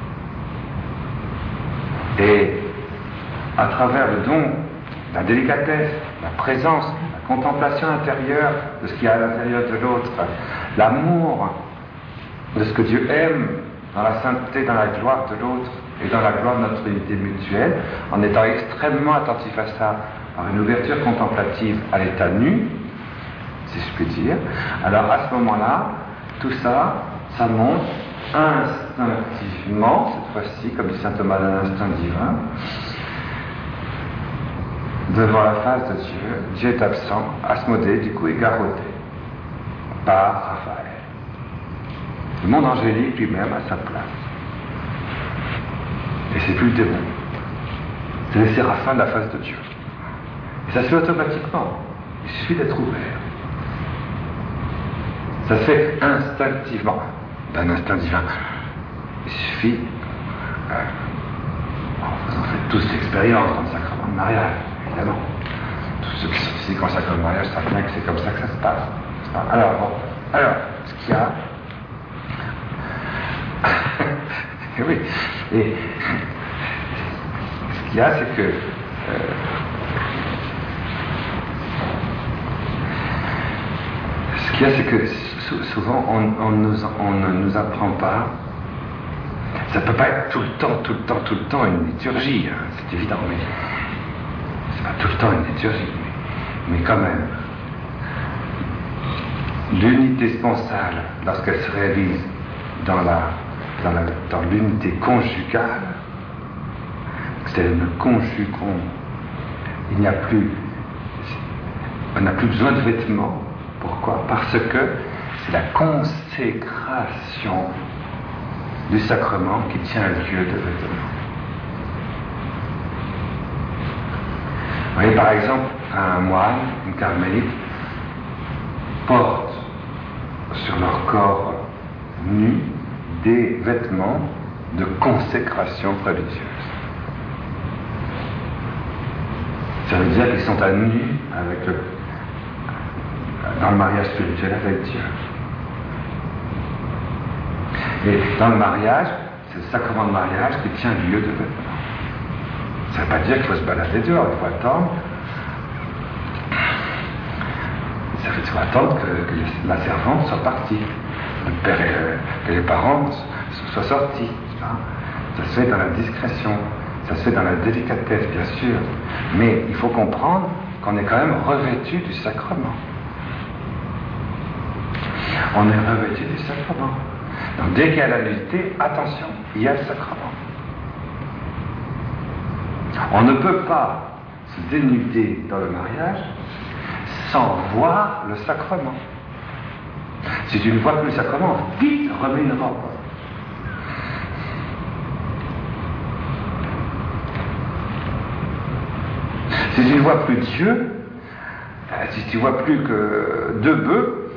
Dieu. Et à travers le don, la délicatesse, la présence, la contemplation intérieure de ce qu'il y a à l'intérieur de l'autre, l'amour de ce que Dieu aime dans la sainteté, dans la gloire de l'autre et dans la gloire de notre unité mutuelle, en étant extrêmement attentif à ça, par une ouverture contemplative à l'état nu, si je puis dire, alors à ce moment-là, tout ça, ça monte instinctivement, cette fois-ci, comme dit saint Thomas d'un instinct divin, devant la face de Dieu. Dieu est absent, Asmodée, du coup, est garrotté par Raphaël. Le monde angélique lui-même a sa place. Et c'est plus le démon. C'est les séraphins de la face de Dieu. Et ça se fait automatiquement. Il suffit d'être ouvert. Ça se fait instinctivement, d'un instinct divin. Il suffit, euh, vous en faites tous l'expérience dans le sacrement de mariage, évidemment. Tous ceux qui sont ici quand le sacrement de mariage savent bien que c'est comme ça que ça se passe. Alors, bon, alors, ce qu'il y a, et oui, et ce qu'il y a, c'est que euh, ce qu'il y a, c'est que souvent, on, on, nous, on ne nous apprend pas. Ça ne peut pas être tout le temps, tout le temps, tout le temps une liturgie, hein, c'est évident, mais c'est pas tout le temps une liturgie, mais, mais quand même. L'unité sponsale, lorsqu'elle se réalise dans, la, dans, la, dans l'unité conjugale, c'est-à-dire nous conjuguons, il n'y a plus, on n'a plus besoin de vêtements. Pourquoi ? Parce que c'est la consécration du sacrement qui tient lieu de vêtements. Vous voyez, par exemple, un moine, une carmélite, porte sur leur corps nu des vêtements de consécration religieuse. Ça veut dire qu'ils sont à nu avec le dans le mariage spirituel avec Dieu. Et dans le mariage, c'est le sacrement de mariage qui tient lieu de vêtement. Ça ne veut pas dire qu'il faut se balader dehors, il faut attendre. Ça veut dire attendre que, que la servante soit partie, le père et, que les parents soient sortis. Ça se fait dans la discrétion, ça se fait dans la délicatesse, bien sûr. Mais il faut comprendre qu'on est quand même revêtu du sacrement. On est revêtu du sacrement. Donc dès qu'il y a la nudité, attention, il y a le sacrement. On ne peut pas se dénuder dans le mariage sans voir le sacrement. Si tu ne vois plus le sacrement, vite remets une robe. Si tu ne vois plus Dieu, si tu ne vois plus que deux bœufs,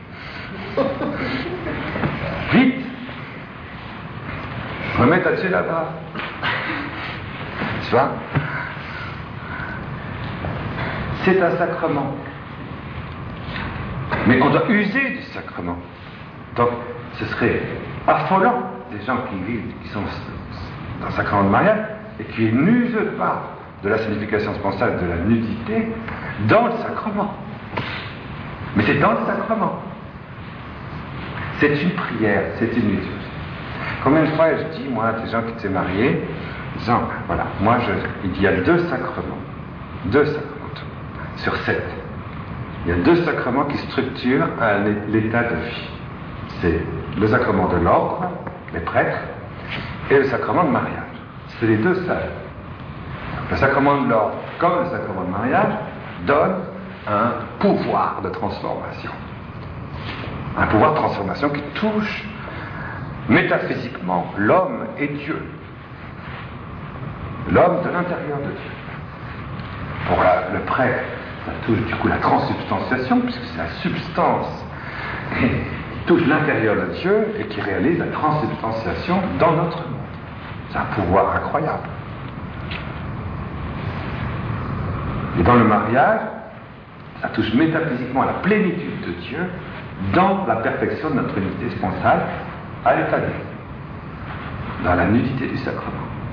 vite, remets ta Dieu là-bas. Tu vois? C'est un sacrement. Mais on doit user du sacrement. Donc, ce serait affolant des gens qui vivent, qui sont dans le sacrement de mariage et qui n'usent pas de la signification sponsale de la nudité dans le sacrement. Mais c'est dans le sacrement. C'est une prière, c'est une liturgie. Combien de fois je dis, moi, à des gens qui s'est mariés, disant, voilà, moi, je, il y a deux sacrements, deux sacrements sur sept. Il y a deux sacrements qui structurent l'état de vie. C'est le sacrement de l'ordre, les prêtres, et le sacrement de mariage. C'est les deux seuls. Le sacrement de l'ordre, comme le sacrement de mariage, donne un pouvoir de transformation. Un pouvoir de transformation qui touche métaphysiquement l'homme et Dieu. L'homme de l'intérieur de Dieu. Pour la, le prêtre, ça touche du coup la transsubstantiation, puisque c'est la substance qui touche l'intérieur de Dieu et qui réalise la transsubstantiation dans notre monde. C'est un pouvoir incroyable. Et dans le mariage, ça touche métaphysiquement à la plénitude de Dieu dans la perfection de notre unité sponsale à l'état de vie, dans la nudité du sacrement.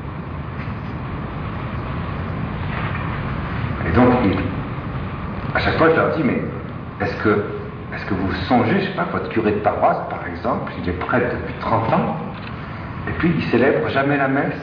Et donc, il, à chaque fois, je leur dis, mais est-ce que, est-ce que vous songez, je sais pas, votre curé de paroisse, par exemple, il est prêtre depuis trente ans, et puis il célèbre jamais la messe?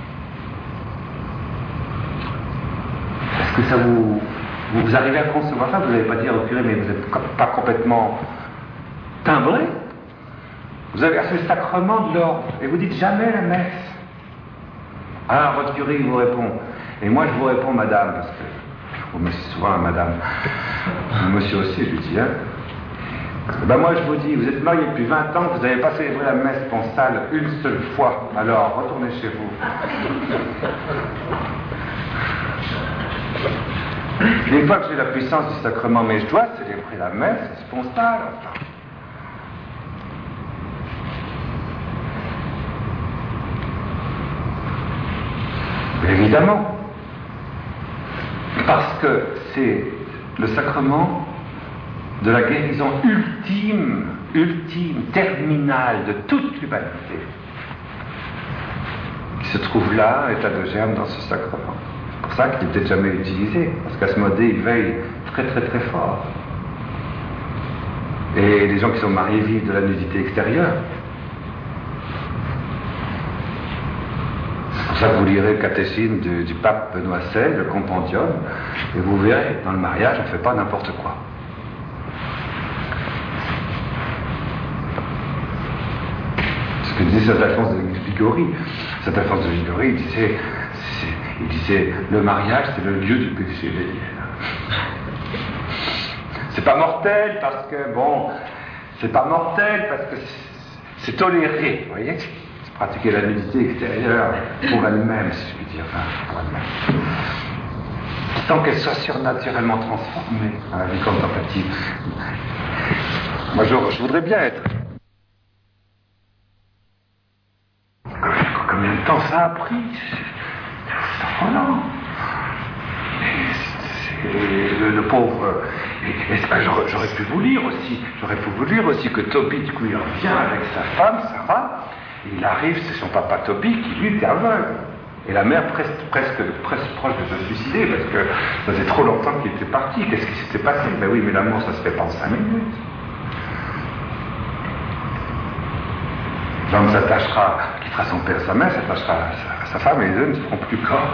Est-ce que ça vous... Vous, vous arrivez à concevoir ça? Vous n'allez pas dire au curé, mais vous n'êtes pas complètement timbré? Vous avez reçu le sacrement de l'ordre, et vous dites jamais la messe. Alors, votre curé, il vous répond. Et moi, je vous réponds, madame, parce que vous me dites souvent à madame. Monsieur aussi, je lui dis, hein. Ben moi, je vous dis, vous êtes marié depuis vingt ans, vous n'avez pas célébré la messe sponsale une seule fois. Alors, retournez chez vous. Une fois que j'ai la puissance du sacrement, mais je dois célébrer la messe sponsale. Évidemment. Parce que c'est le sacrement de la guérison ultime, ultime, terminale de toute l'humanité qui se trouve là, état de germe, dans ce sacrement. C'est pour ça qu'il n'est peut-être jamais utilisé, parce qu'Asmodée, il veille très très très fort. Et les gens qui sont mariés vivent de la nudité extérieure. C'est pour ça que vous lirez le catéchisme du, du pape Benoît seize, le compendium, et vous verrez, dans le mariage, on ne fait pas n'importe quoi. Ce que disait Saint Alphonse de Liguori. Saint Alphonse de Liguori, il disait, il disait, le mariage, c'est le lieu du péché véniel. C'est pas mortel parce que, bon, c'est pas mortel parce que c'est toléré, vous voyez? C'est pratiquer la nudité extérieure pour elle-même, si je puis dire, enfin, pour elle-même. Sans qu'elle soit surnaturellement transformée dans la vie contemplative. Moi, je, je voudrais bien être. Combien de temps ça a pris? C'est affolant. Le, le pauvre... Et, et ben, j'aurais, j'aurais pu vous lire aussi, j'aurais pu vous lire aussi que Tobie, du coup, il revient avec sa femme, Sarah, et il arrive, c'est son papa Tobie qui, lui, était aveugle. Et la mère presque, presque, presque proche de se suicider, parce que ça faisait trop longtemps qu'il était parti. Qu'est-ce qui s'était passé? Ben oui, mais l'amour, ça se fait pas en cinq minutes. L'homme s'attachera, quittera son père et sa mère, s'attachera à sa, à sa femme, et les deux ne seront plus corps.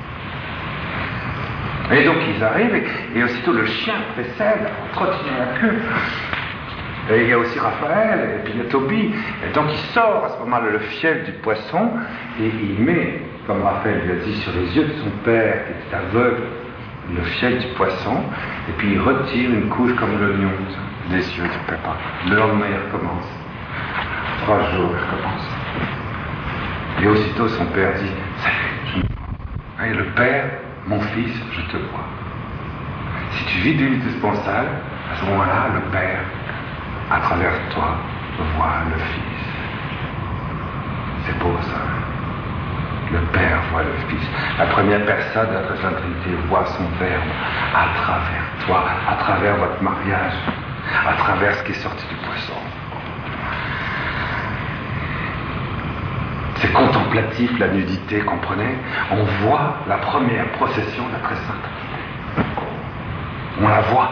Et donc ils arrivent, et, et aussitôt le chien précède, trottinant la queue. Et il y a aussi Raphaël, et puis il y a Tobie. Et donc il sort à ce moment-là le fiel du poisson, et il met, comme Raphaël lui a dit, sur les yeux de son père, qui était aveugle, le fiel du poisson, et puis il retire une couche comme l'oignon des yeux du papa. Le lendemain, il recommence. Trois jours, il recommence. Et aussitôt, son père dit, ça y est, je... Et le père, mon fils, je te vois. Si tu vis d'huile dispensable, à ce moment-là, le père, à travers toi, voit le fils. C'est beau ça. Le père voit le fils. La première personne de la Très Sainte Trinité voit son Verbe à travers toi, à travers votre mariage, à travers ce qui est sorti du poisson. C'est contemplatif la nudité, comprenez? On voit la première procession de la Très Sainte Trinité. On la voit.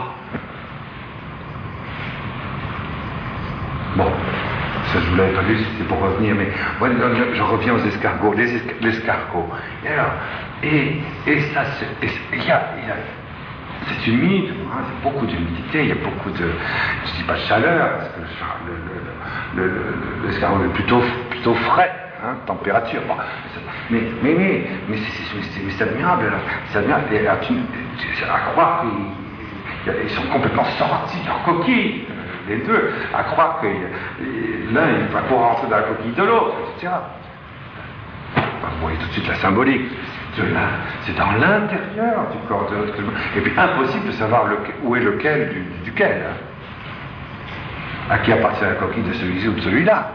Bon, ça je vous l'avais pas lu, c'était pour revenir, mais moi, je reviens aux escargots, les esca- l'escargot. Et alors, et, et ça, il y a, y a, c'est humide, hein, il y a beaucoup d'humidité, il y a beaucoup de, je dis pas de chaleur, parce que le, le, le, le, l'escargot est plutôt, plutôt frais, hein, température. Bon, mais, mais, mais, mais c'est, c'est, c'est, c'est admirable, alors, c'est admirable, et, alors, tu, tu, à croire qu'ils ils sont complètement sortis de leur coquille. Les deux, à croire que l'un il va pouvoir rentrer dans la coquille de l'autre, et cetera. Enfin, vous voyez tout de suite la symbolique. C'est dans l'intérieur du corps de l'autre. Et puis impossible de savoir le, où est lequel du, duquel. Hein. À qui appartient la coquille de celui-ci ou de celui-là.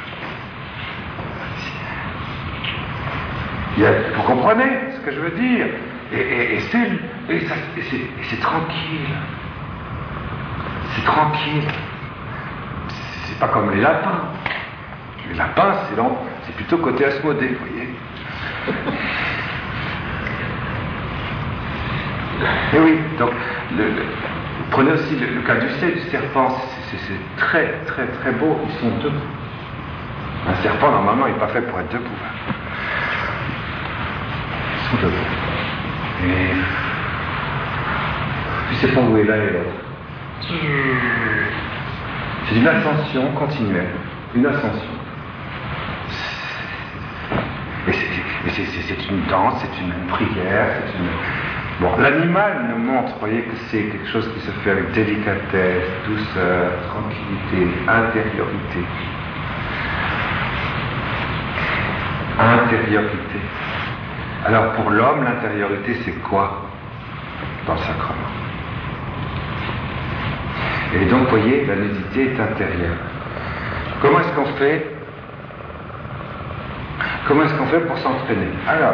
Il y a, vous comprenez ce que je veux dire? Et, et, et c'est, et ça, et c'est, et c'est tranquille. C'est tranquille. C'est pas comme les lapins. Les lapins, c'est, long, c'est plutôt côté Asmodée, vous voyez. Et oui, donc, le, le, prenez aussi le, le caducée du serpent, c'est, c'est, c'est très, très, très beau. Ils sont debout. Un serpent, normalement, il n'est pas fait pour être debout. Ils sont debout. Et puis c'est pas où est l'un et l'autre. C'est une ascension continuelle, une ascension. Et c'est, et c'est, c'est, c'est une danse, c'est une prière, c'est une... Bon, l'animal nous montre, vous voyez, que c'est quelque chose qui se fait avec délicatesse, douceur, tranquillité, intériorité. Intériorité. Alors pour l'homme, l'intériorité, c'est quoi dans le sacrement? Et donc, vous voyez, la nudité est intérieure. Comment est-ce qu'on fait? Comment est-ce qu'on fait pour s'entraîner? Alors,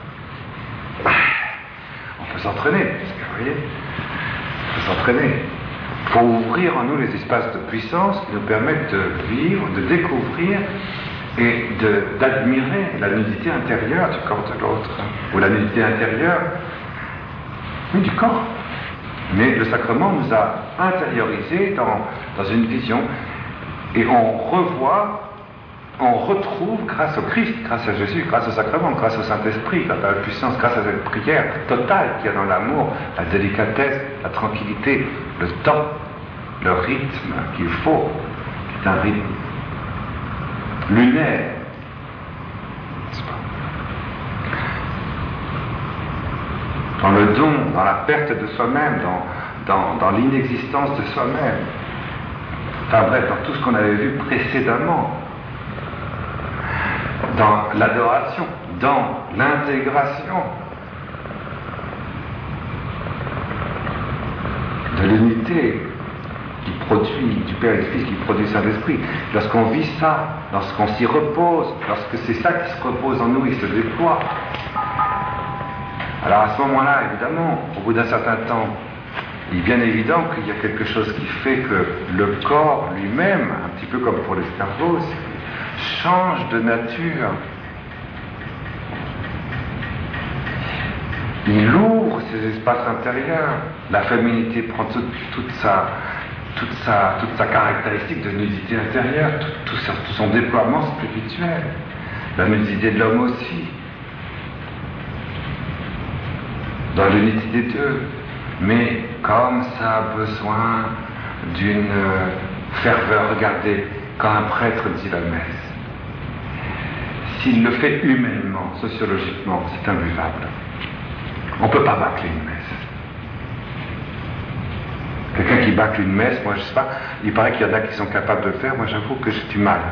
on peut s'entraîner, parce que, vous voyez, on peut s'entraîner. Il faut ouvrir en nous les espaces de puissance qui nous permettent de vivre, de découvrir et de, d'admirer la nudité intérieure du corps de l'autre, ou la nudité intérieure, oui, du corps. Mais le sacrement nous a intériorisés dans, dans une vision, et on revoit, on retrouve grâce au Christ, grâce à Jésus, grâce au sacrement, grâce au Saint-Esprit, grâce à la puissance, grâce à cette prière totale qu'il y a dans l'amour, la délicatesse, la tranquillité, le temps, le rythme qu'il faut, qui est un rythme lunaire, n'est-ce pas? Dans le don, dans la perte de soi-même, dans, dans, dans l'inexistence de soi-même. Enfin bref, dans tout ce qu'on avait vu précédemment. Dans l'adoration, dans l'intégration de l'unité qui produit, du Père et du Fils qui produit le Saint-Esprit. Lorsqu'on vit ça, lorsqu'on s'y repose, lorsque c'est ça qui se repose en nous et se déploie, alors à ce moment-là, évidemment, au bout d'un certain temps, il est bien évident qu'il y a quelque chose qui fait que le corps lui-même, un petit peu comme pour l'escargot, change de nature. Il ouvre ses espaces intérieurs. La féminité prend toute, toute, sa, toute, sa, toute sa caractéristique de nudité intérieure, tout, tout, sa, tout son déploiement spirituel. La nudité de l'homme aussi. Dans l'unité des deux. Mais comme ça a besoin d'une ferveur, regardez, quand un prêtre dit la messe, s'il le fait humainement, sociologiquement, c'est imbuvable. On ne peut pas bâcler une messe. Quelqu'un qui bâcle une messe, moi je sais pas, il paraît qu'il y en a qui sont capables de le faire, moi j'avoue que j'ai du mal.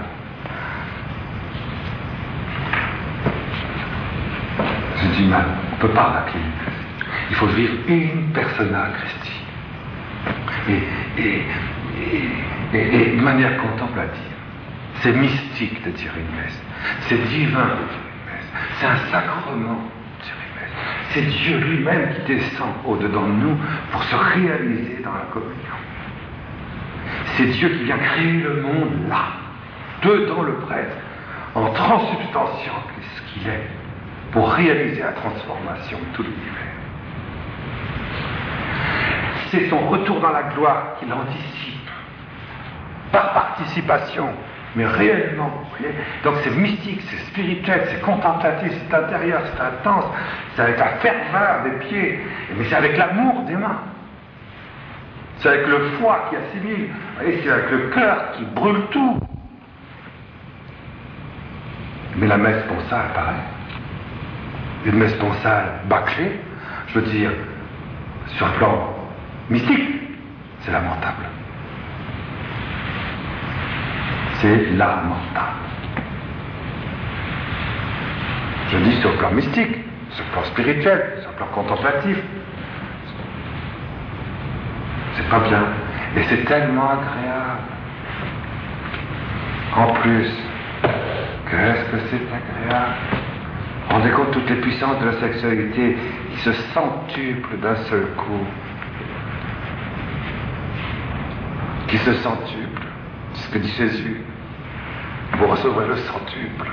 J'ai du mal, on ne peut pas bâcler une messe. Il faut vivre une persona Christi. Et, et, et, et, et de manière contemplative. C'est mystique de dire une messe. C'est divin de dire une messe. C'est un sacrement. C'est Dieu lui-même qui descend au-dedans de nous pour se réaliser dans la communion. C'est Dieu qui vient créer le monde là, dedans le prêtre, en transubstantiant ce qu'il est, pour réaliser la transformation de tout l'univers. C'est son retour dans la gloire qu'il anticipe, par participation, mais réellement, vous voyez. Donc c'est mystique, c'est spirituel, c'est contemplatif, c'est intérieur, c'est intense, c'est avec la ferveur des pieds, mais c'est avec l'amour des mains. C'est avec le foie qui assimile, vous voyez, c'est avec le cœur qui brûle tout. Mais la messe sponsale, pareil. Une messe sponsale bâclée, je veux dire, sur le plan mystique, c'est lamentable. C'est lamentable. Je dis sur le plan mystique, sur le plan spirituel, sur le plan contemplatif. C'est pas bien. Et c'est tellement agréable. En plus, qu'est-ce que c'est agréable. Rendez compte toutes les puissances de la sexualité qui se centuplent d'un seul coup. Qui se centuplent. C'est ce que dit Jésus. Vous recevrez le centuple.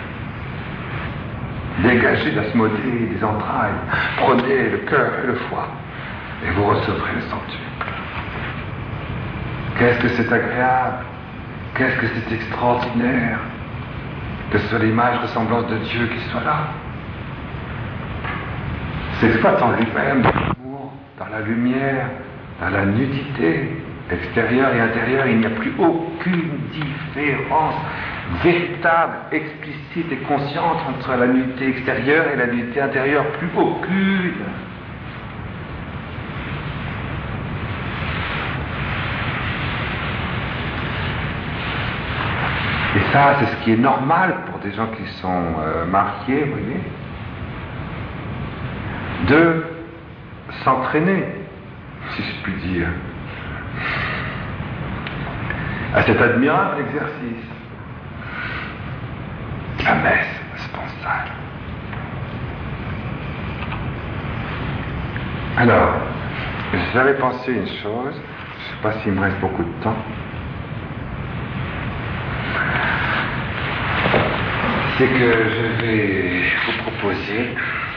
Dégagez l'asmodée des entrailles. Prenez le cœur et le foie. Et vous recevrez le centuple. Qu'est-ce que c'est agréable. Qu'est-ce que c'est extraordinaire. Que ce soit l'image ressemblance de Dieu qui soit là. C'est soit en lui-même, dans l'amour, dans la lumière, dans la nudité. Extérieur et intérieur, il n'y a plus aucune différence véritable, explicite et consciente entre la nudité extérieure et la nudité intérieure, plus aucune. Et ça, c'est ce qui est normal pour des gens qui sont euh, mariés, vous voyez, de s'entraîner, si je puis dire, à cet admirable exercice. La messe sponsale. Alors, j'avais pensé une chose, je ne sais pas s'il me reste beaucoup de temps, c'est que je vais vous proposer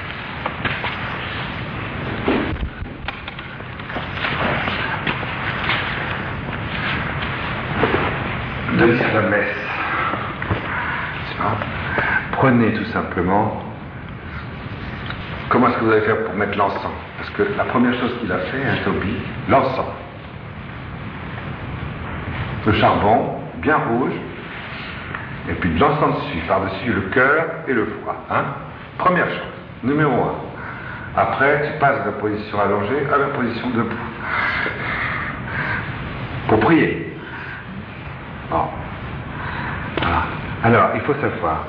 de dire la messe. Prenez tout simplement, comment est-ce que vous allez faire pour mettre l'encens? Parce que la première chose qu'il a fait, un Toby, l'encens. Le charbon, bien rouge, et puis de l'encens dessus, par-dessus le cœur et le foie. Hein? Première chose, numéro un. Après, tu passes de la position allongée à la position debout. Pour prier. Bon. Voilà. Alors, il faut savoir.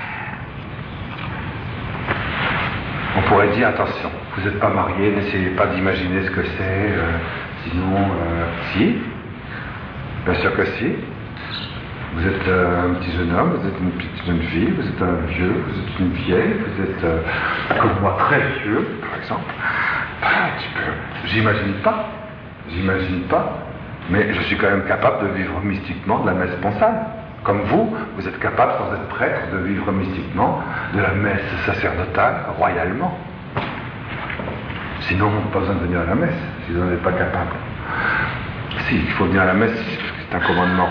On pourrait dire, attention, vous n'êtes pas marié, n'essayez pas d'imaginer ce que c'est, euh, sinon, euh, si, bien sûr que si. Vous êtes euh, un petit jeune homme, vous êtes une petite jeune fille, vous êtes un vieux, vous êtes une vieille, vous êtes, euh, comme moi, très vieux, par exemple. Ben, tu peux, j'imagine pas. j'imagine pas, mais je suis quand même capable de vivre mystiquement de la messe sponsale. Comme vous, vous êtes capable, sans être prêtre, de vivre mystiquement de la messe sacerdotale, royalement. Sinon, pas besoin de venir à la messe, si vous n'en êtes pas capable. Si, il faut venir à la messe, c'est un commandement.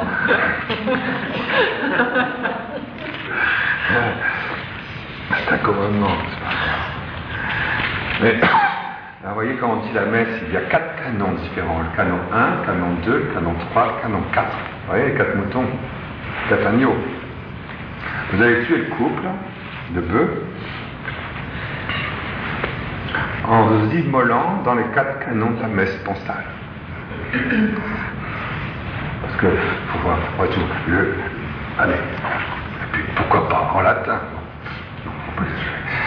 C'est un commandement, c'est pas grave. Mais, alors, vous voyez, quand on dit la messe, il y a quatre canons différents. Le canon un, le canon deux, le canon trois, le canon quatre. Vous voyez, les quatre moutons, quatre agneaux. Vous avez tué le couple de bœufs en vous immolant dans les quatre canons de la messe sponsale. Parce que, faut voir, ouais, tout, le, allez, et puis pourquoi pas en latin. Non, faut pas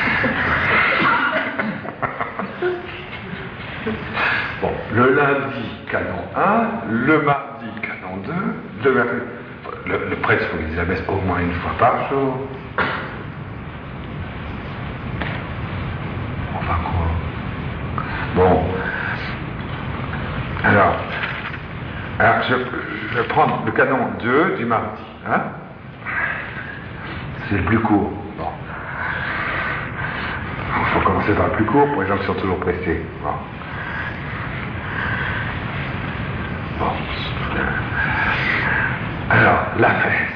bon, le lundi, canon un, le mardi, canon deux, le mercredi. Le, le prêtre, il faut qu'il dise la messe au moins une fois par jour. Enfin quoi. Bon. Alors, alors je, je vais prendre le canon deux du mardi. Hein? C'est le plus court. Bon. Il faut commencer par le plus court pour les gens qui sont toujours pressés. Bon. Bon. Alors, la messe.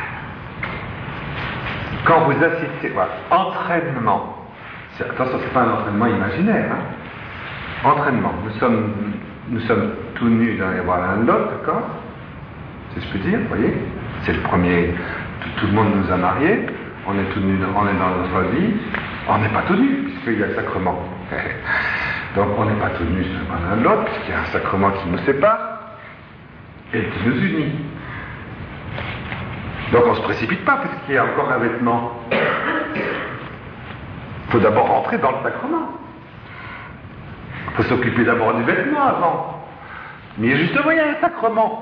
Quand vous assistez, voilà, entraînement. C'est, attention, c'est pas un entraînement imaginaire. Hein. Entraînement. Nous sommes, nous sommes tout nus dans les bras l'un de l'autre, d'accord? C'est ce que je peux dire, vous voyez? C'est le premier. Tout, tout le monde nous a mariés. On est tout nus, on est dans notre vie. On n'est pas tout nus, puisqu'il y a le sacrement. Donc, on n'est pas tout nus l'un de l'autre, puisqu'il y a un sacrement qui nous sépare et qui nous unit. Donc on ne se précipite pas parce qu'il y a encore un vêtement. Il faut d'abord rentrer dans le sacrement. Il faut s'occuper d'abord du vêtement avant. Mais justement, il y a un sacrement.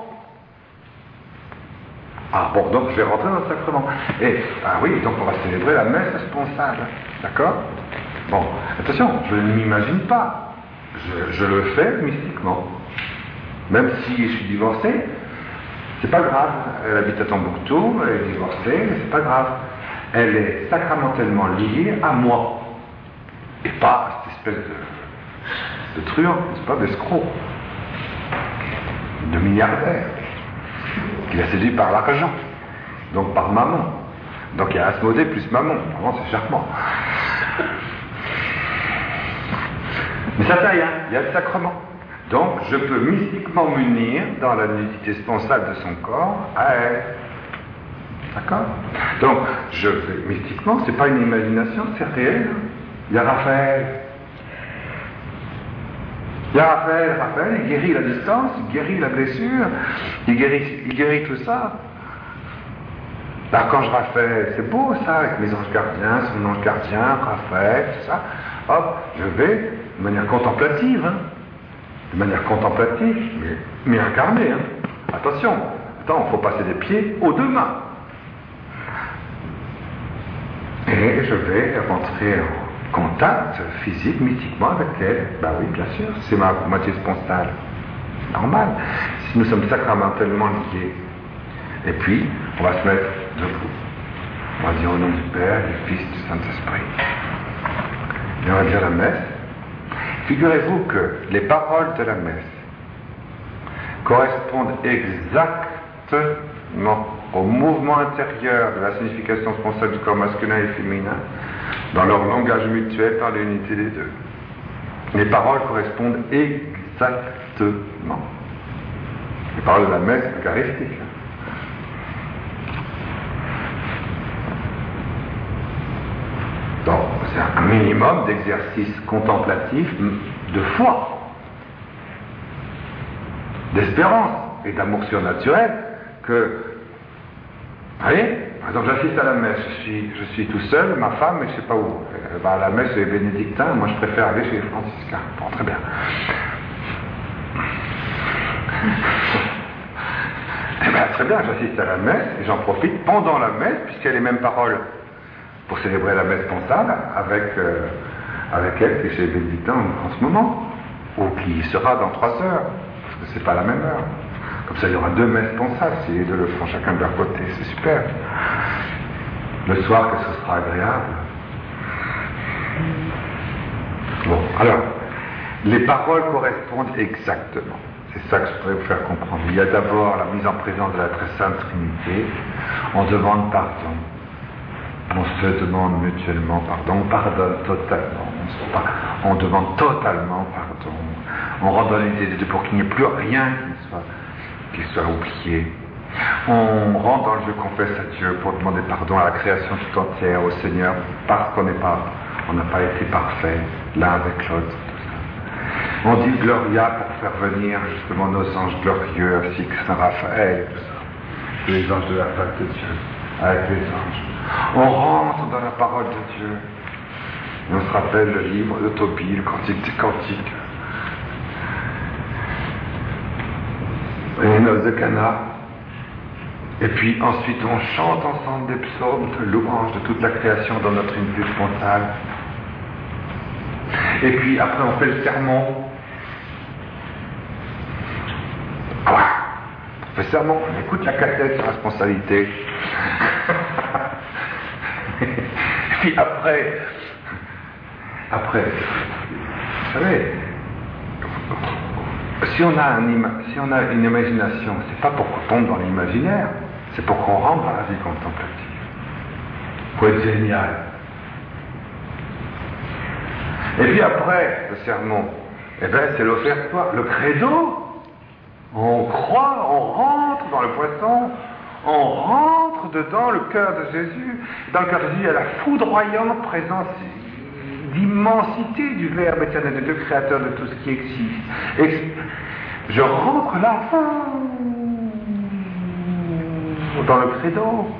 Ah bon, donc je vais rentrer dans le sacrement. Et, ah oui, donc on va célébrer la messe sponsale. D'accord? Bon, attention, je ne m'imagine pas. Je, je le fais mystiquement. Même si je suis divorcé, c'est pas grave. Elle habite à Tombouctou, elle est divorcée, mais c'est pas grave. Elle est sacramentellement liée à moi. Et pas à cette espèce de, de truand, n'est-ce pas, d'escroc, de milliardaire, qui l'a séduit par l'argent, donc par maman. Donc il y a Asmodée plus maman. Vraiment, c'est charmant. Mais ça fait rien, il y a le sacrement. Donc, je peux mystiquement m'unir dans la nudité sponsale de son corps à elle. D'accord? Donc, je fais mystiquement, c'est pas une imagination, c'est réel. Il y a Raphaël. Il y a Raphaël, Raphaël, il guérit la distance, il guérit la blessure, il guérit, il guérit tout ça. L'archange Raphaël, c'est beau ça, avec mes anges gardiens, son ange gardien, Raphaël, tout ça. Hop, je vais de manière contemplative, hein. De manière contemplative, mais, mais incarnée. Hein. Attention, attends, il faut passer des pieds aux deux mains. Et je vais rentrer en contact physique, mystiquement avec elle. Ben oui, bien sûr, c'est ma moitié sponsale. Normal, si nous sommes sacramentellement liés. Et puis, on va se mettre debout. On va dire au nom du Père, du Fils, du Saint-Esprit. Et on va dire la messe. Figurez-vous que les paroles de la messe correspondent exactement au mouvement intérieur de la signification sponsale du corps masculin et féminin dans leur langage mutuel par l'unité des deux. Les paroles correspondent exactement. Les paroles de la messe eucharistique. Donc, c'est un minimum d'exercice contemplatif de foi, d'espérance et d'amour surnaturel que, vous voyez, par exemple, j'assiste à la messe, je suis, je suis tout seul, ma femme, et je ne sais pas où. Eh ben, la messe est bénédictin, moi je préfère aller chez les franciscains. Bon, très bien. Eh bien, très bien, j'assiste à la messe et j'en profite pendant la messe, puisqu'il y a les mêmes paroles pour célébrer la messe sponsale avec, euh, avec elle qui est chez les bénédictins en, en ce moment, ou qui sera dans trois heures. parce que c'est pas la même heure. Comme ça, il y aura deux messes pensables, si les deux le font chacun de leur côté, c'est super. Le soir, que ce sera agréable. Bon, alors, les paroles correspondent exactement. C'est ça que je pourrais vous faire comprendre. Il y a d'abord la mise en présence de la très sainte Trinité. On demande pardon. On se demande mutuellement pardon. On pardonne totalement. On, pas, on demande totalement pardon. On rentre dans l'unité des deux pour qu'il n'y ait plus rien qui soit, qui soit oublié. On rentre dans le jeu, confesse à Dieu pour demander pardon à la création tout entière, au Seigneur, parce qu'on n'est pas, on n'a pas été parfait l'un avec l'autre. On dit Gloria pour faire venir justement nos anges glorieux, ainsi que Saint Raphaël, tout ça. Les anges de la face de Dieu, avec les anges. On rentre dans la parole de Dieu. Et on se rappelle le livre de Tobie, le Cantique des Cantiques. Et les noces de Cana. Et puis ensuite on chante ensemble des psaumes de louange de toute la création dans notre unité spontane. Et puis après on fait le sermon. Voilà. On fait le sermon, on écoute la cassette sur responsabilité. Et puis après, après, vous savez, si on a, un ima- si on a une imagination, c'est pas pour qu'on tombe dans l'imaginaire, c'est pour qu'on rentre dans la vie contemplative. Il faut être génial. Et puis après, le sermon, eh bien c'est l'offertoire, le credo. On croit, on rentre dans le poisson, on rentre dedans le cœur de Jésus. Dans le cœur de Jésus, il y a la foudroyante présence d'immensité du Verbe éternel, de Dieu créateur de tout ce qui existe. Et je rentre là, dans le credo.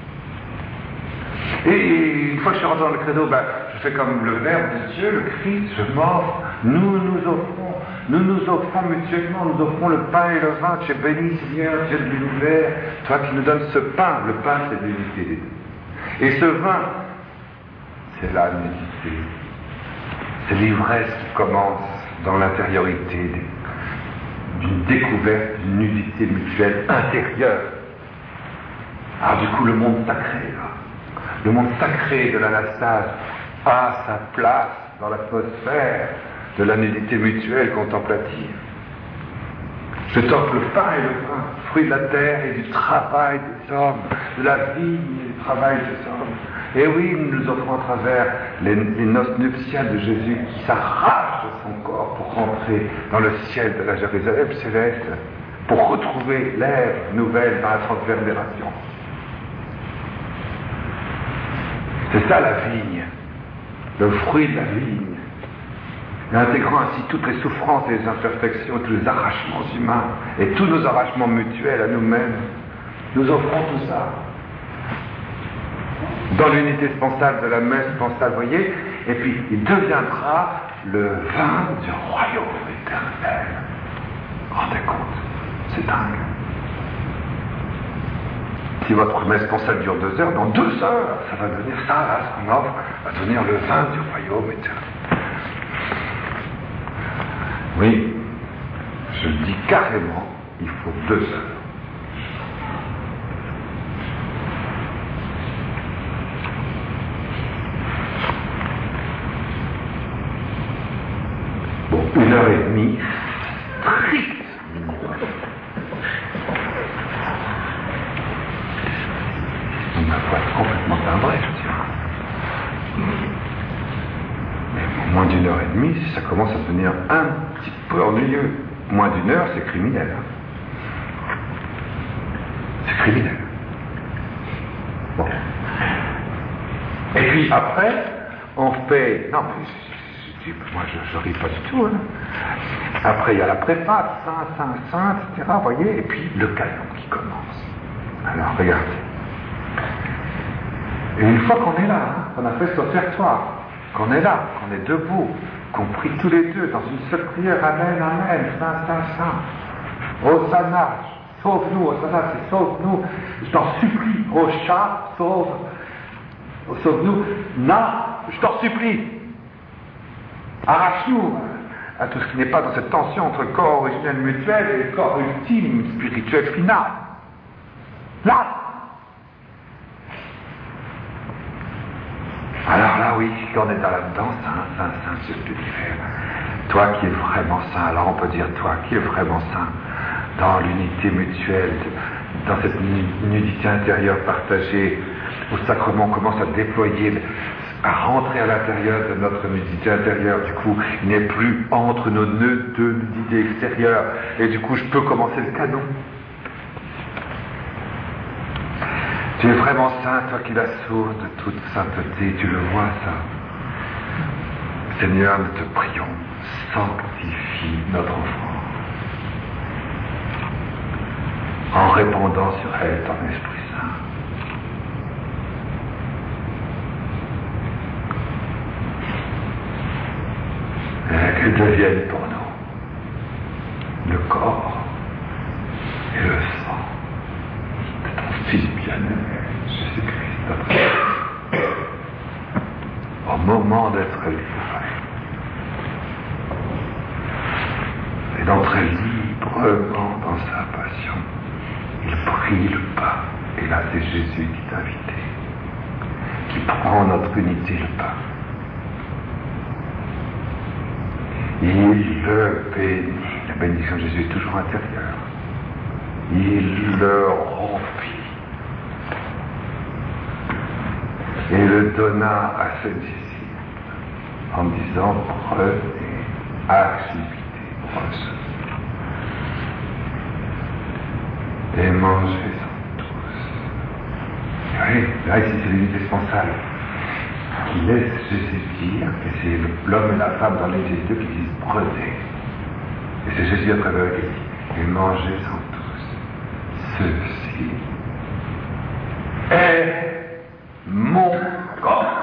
Et une fois que je suis rentré dans le credo, ben, je fais comme le Verbe de Dieu, le Christ, je m'offre, nous nous offrons, nous nous offrons mutuellement, nous offrons le pain et le vin. Tu es béni, Seigneur, Dieu de l'univers, toi qui nous donnes ce pain. Le pain, c'est l'unité des deux. Et ce vin, c'est la nudité. C'est l'ivresse qui commence dans l'intériorité d'une découverte, d'une nudité mutuelle intérieure. Alors du coup, le monde sacré, là, le monde sacré de l'anastase a sa place dans l'atmosphère de la nudité mutuelle contemplative. Je t'offre le pain et le vin, fruit de la terre et du travail des hommes, de la vigne et du travail des hommes. Et oui, nous nous offrons à travers les, les noces nuptiales de Jésus qui s'arrache de son corps pour rentrer dans le ciel de la Jérusalem céleste, pour retrouver l'ère nouvelle dans la transverbération. C'est ça la vigne, le fruit de la vigne, et intégrant ainsi toutes les souffrances et les imperfections, tous les arrachements humains et tous nos arrachements mutuels à nous-mêmes. Nous offrons tout ça dans l'unité sponsale de la messe sponsale, voyez, et puis il deviendra le vin du royaume éternel. Rendez compte, c'est dingue. Si votre messe sponsale dure deux heures, dans deux heures, ça va devenir ça, là, ce qu'on offre, va devenir le vin du royaume éternel. Oui, je le dis carrément, il faut deux heures. Bon, une heure et demie, strict minimum. On va être complètement timbré, je dirais. Mais moins d'une heure et demie, si ça commence à devenir un petit peu ennuyeux, moins d'une heure, c'est criminel. C'est criminel. Bon. Et puis après, on fait... Non, mais moi je ne ris pas du tout. Hein. Après, il y a la préface, saint, saint, saint, et cetera. Vous voyez, et puis le canon qui commence. Alors, regardez. Et une fois qu'on est là, hein, qu'on a fait cet offertoire, qu'on est là, qu'on est debout, qu'on prie tous les deux dans une seule prière, Amen, Amen, Saint, Saint, Saint, Hosanna, sauve-nous, Hosanna, c'est sauve-nous, je t'en supplie, Rocha, sauve, sauve-nous, Na, je t'en supplie, arrache-nous, à tout ce qui n'est pas dans cette tension entre le corps originel mutuel et le corps ultime, spirituel final. Là! Alors là, oui, quand on est dans là-dedans, saint, saint, saint, Dieu de l'univers, toi qui es vraiment saint, alors on peut dire toi qui es vraiment saint, dans l'unité mutuelle, dans cette nudité intérieure partagée, où le sacrement commence à déployer, à rentrer à l'intérieur de notre nudité intérieure. Du coup, il n'est plus entre nos nœuds de nudité extérieure, et du coup, je peux commencer le canon. Tu es vraiment saint, toi qui la source de toute sainteté, tu le vois ça. Seigneur, nous te prions, sanctifie notre enfant, en répandant sur elle ton Esprit Saint. Et qu'elle devienne pour nous le corps et le sang de ton Fils bien-aimé, Jésus-Christ, notre Seigneur. Au moment d'être livré et d'entrer librement dans sa passion, il prit le pain, et là c'est Jésus qui t'a invité, qui prend notre unité le pain. Il le bénit, la bénédiction de Jésus est toujours intérieure. Il le rompit et le donna à ses disciples en disant prenez, activité, recevez et mangez-en tous. Oui, là ici c'est l'unité sponsale qui laisse Jésus dire, et c'est l'homme et la femme dans les deux qui disent prenez, et c'est Jésus à travers eux qui dit et mangez-en tous, ceci est mon corps.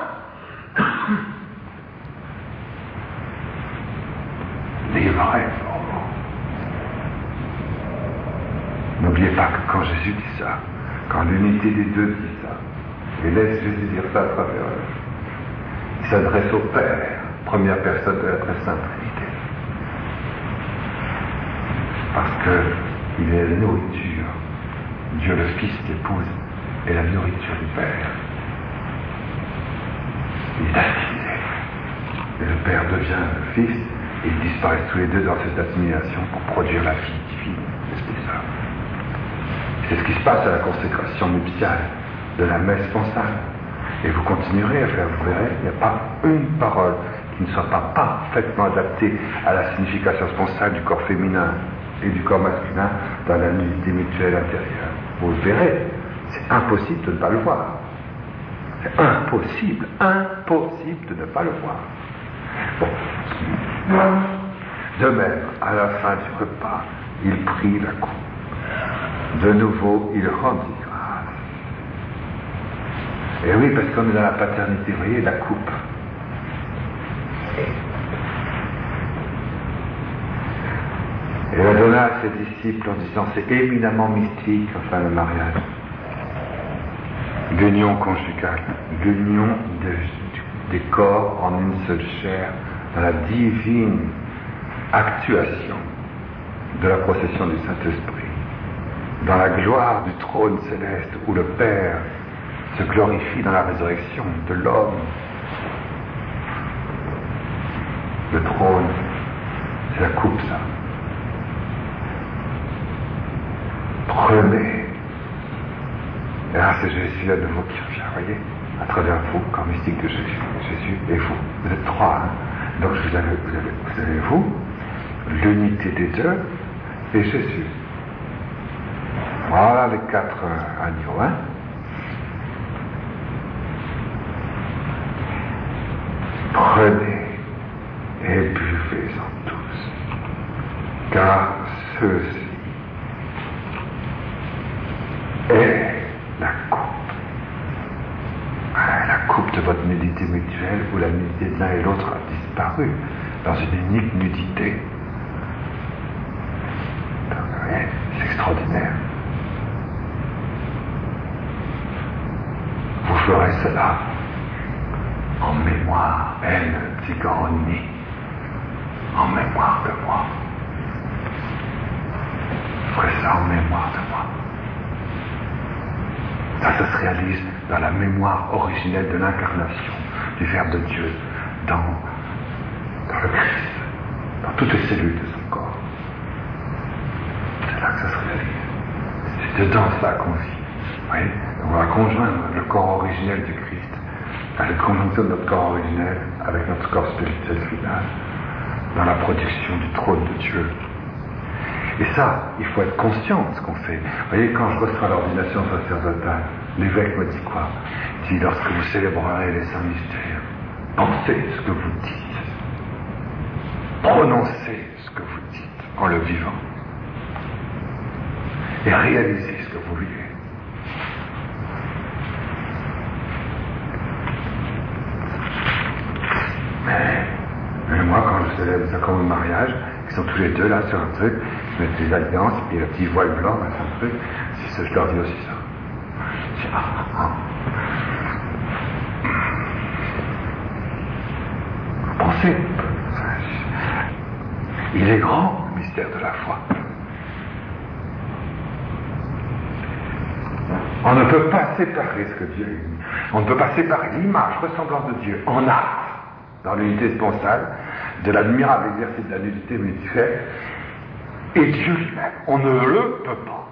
Livré pour vous. N'oubliez pas que quand Jésus dit ça, quand l'unité des deux dit ça, et laisse Jésus dire ça à travers eux, il s'adresse au Père, première personne de la très sainte Trinité. Parce qu'il est la nourriture, Dieu le Fils l'épouse est la nourriture du Père. Il est assimilé. Et le Père devient le Fils, et ils disparaissent tous les deux dans cette assimilation pour produire la vie divine, l'Esprit Saint. C'est ce qui se passe à la consécration nuptiale de la messe sponsale. Et vous continuerez à faire, vous verrez, il n'y a pas une parole qui ne soit pas parfaitement adaptée à la signification sponsale du corps féminin et du corps masculin dans la nudité mutuelle intérieure. Vous le verrez, c'est impossible de ne pas le voir. C'est impossible, impossible de ne pas le voir. Bon. De même, à la fin du repas, il prit la coupe. De nouveau, il rendit grâce. Et oui, parce qu'on est dans la paternité, vous voyez, la coupe. Et la donna à ses disciples en disant, c'est éminemment mystique, enfin le mariage. L'union conjugale, l'union de, des corps en une seule chair, dans la divine actuation de la procession du Saint-Esprit, dans la gloire du trône céleste où le Père se glorifie dans la résurrection de l'homme. Le trône, c'est la coupe, ça. Prenez. Et là, c'est Jésus à nouveau qui revient, vous voyez, à travers vous, corps mystique de Jésus, Jésus et vous. Vous êtes trois, hein. Donc vous avez, vous avez, vous avez vous, l'unité des deux, et Jésus. Voilà les quatre euh, agneaux, hein. Prenez et buvez-en tous, car ceci est la coupe. La coupe de votre nudité mutuelle où la nudité de l'un et l'autre a disparu dans une unique nudité. Donc, vous voyez, c'est extraordinaire. Vous ferez cela en mémoire, elle, petit grand nid, en mémoire de moi. Je ferai ça en mémoire de moi. Ça, ça se réalise dans la mémoire originelle de l'incarnation du Verbe de Dieu dans, dans le Christ, dans toutes les cellules de son corps. C'est là que ça se réalise. C'est dedans ça qu'on vit. Vous voyez? On va conjoindre le corps originel du Christ à la conjonction de notre corps originel avec notre corps spirituel final dans la production du trône de Dieu. Et ça, il faut être conscient de ce qu'on fait. Vous voyez, quand je reçois l'ordination sacerdotale, l'évêque me dit quoi? Il dit, lorsque vous célébrerez les saints mystères, pensez ce que vous dites. Prononcez ce que vous dites en le vivant. Et réalisez ce que vous vivez. Mais, mais moi, quand je célèbre les sacrements de mariage, ils sont tous les deux là sur un truc, ils mettent les alliances, et puis le petit voile blanc, machin truc, si ça, je leur dis aussi ça. Je dis, ah, ah. Pensez, il est grand, le mystère de la foi. On ne peut pas séparer ce que Dieu a uni. On ne peut pas séparer l'image ressemblance de Dieu en acte, dans l'unité sponsale, de l'admirable exercice de la nudité mutuelle, et Dieu lui-même. On ne le peut pas.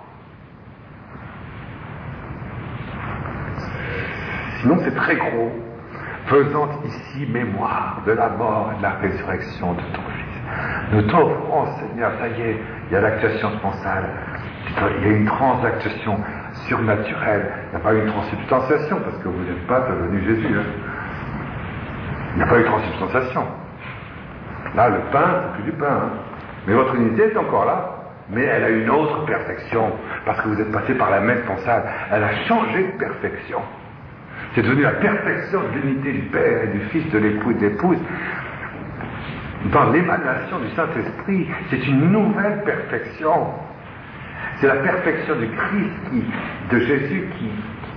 Sinon c'est très gros. Faisant ici mémoire de la mort et de la résurrection de ton Fils. Nous t'offrons, Seigneur, ça y est, il y a l'actuation sponsale, il y a une transactuation surnaturelle, il n'y a pas eu une transsubstantiation, parce que vous n'êtes pas devenu Jésus. Hein. Il n'y a pas eu de transsubstantiation. Là, le pain, c'est plus du pain. Hein. Mais votre unité est encore là. Mais elle a une autre perfection, parce que vous êtes passé par la messe sponsale. Elle a changé de perfection. C'est devenu la perfection de l'unité du Père et du Fils, de l'époux et de l'épouse. Dans l'émanation du Saint-Esprit, c'est une nouvelle perfection. C'est la perfection du Christ, qui, de Jésus, qui,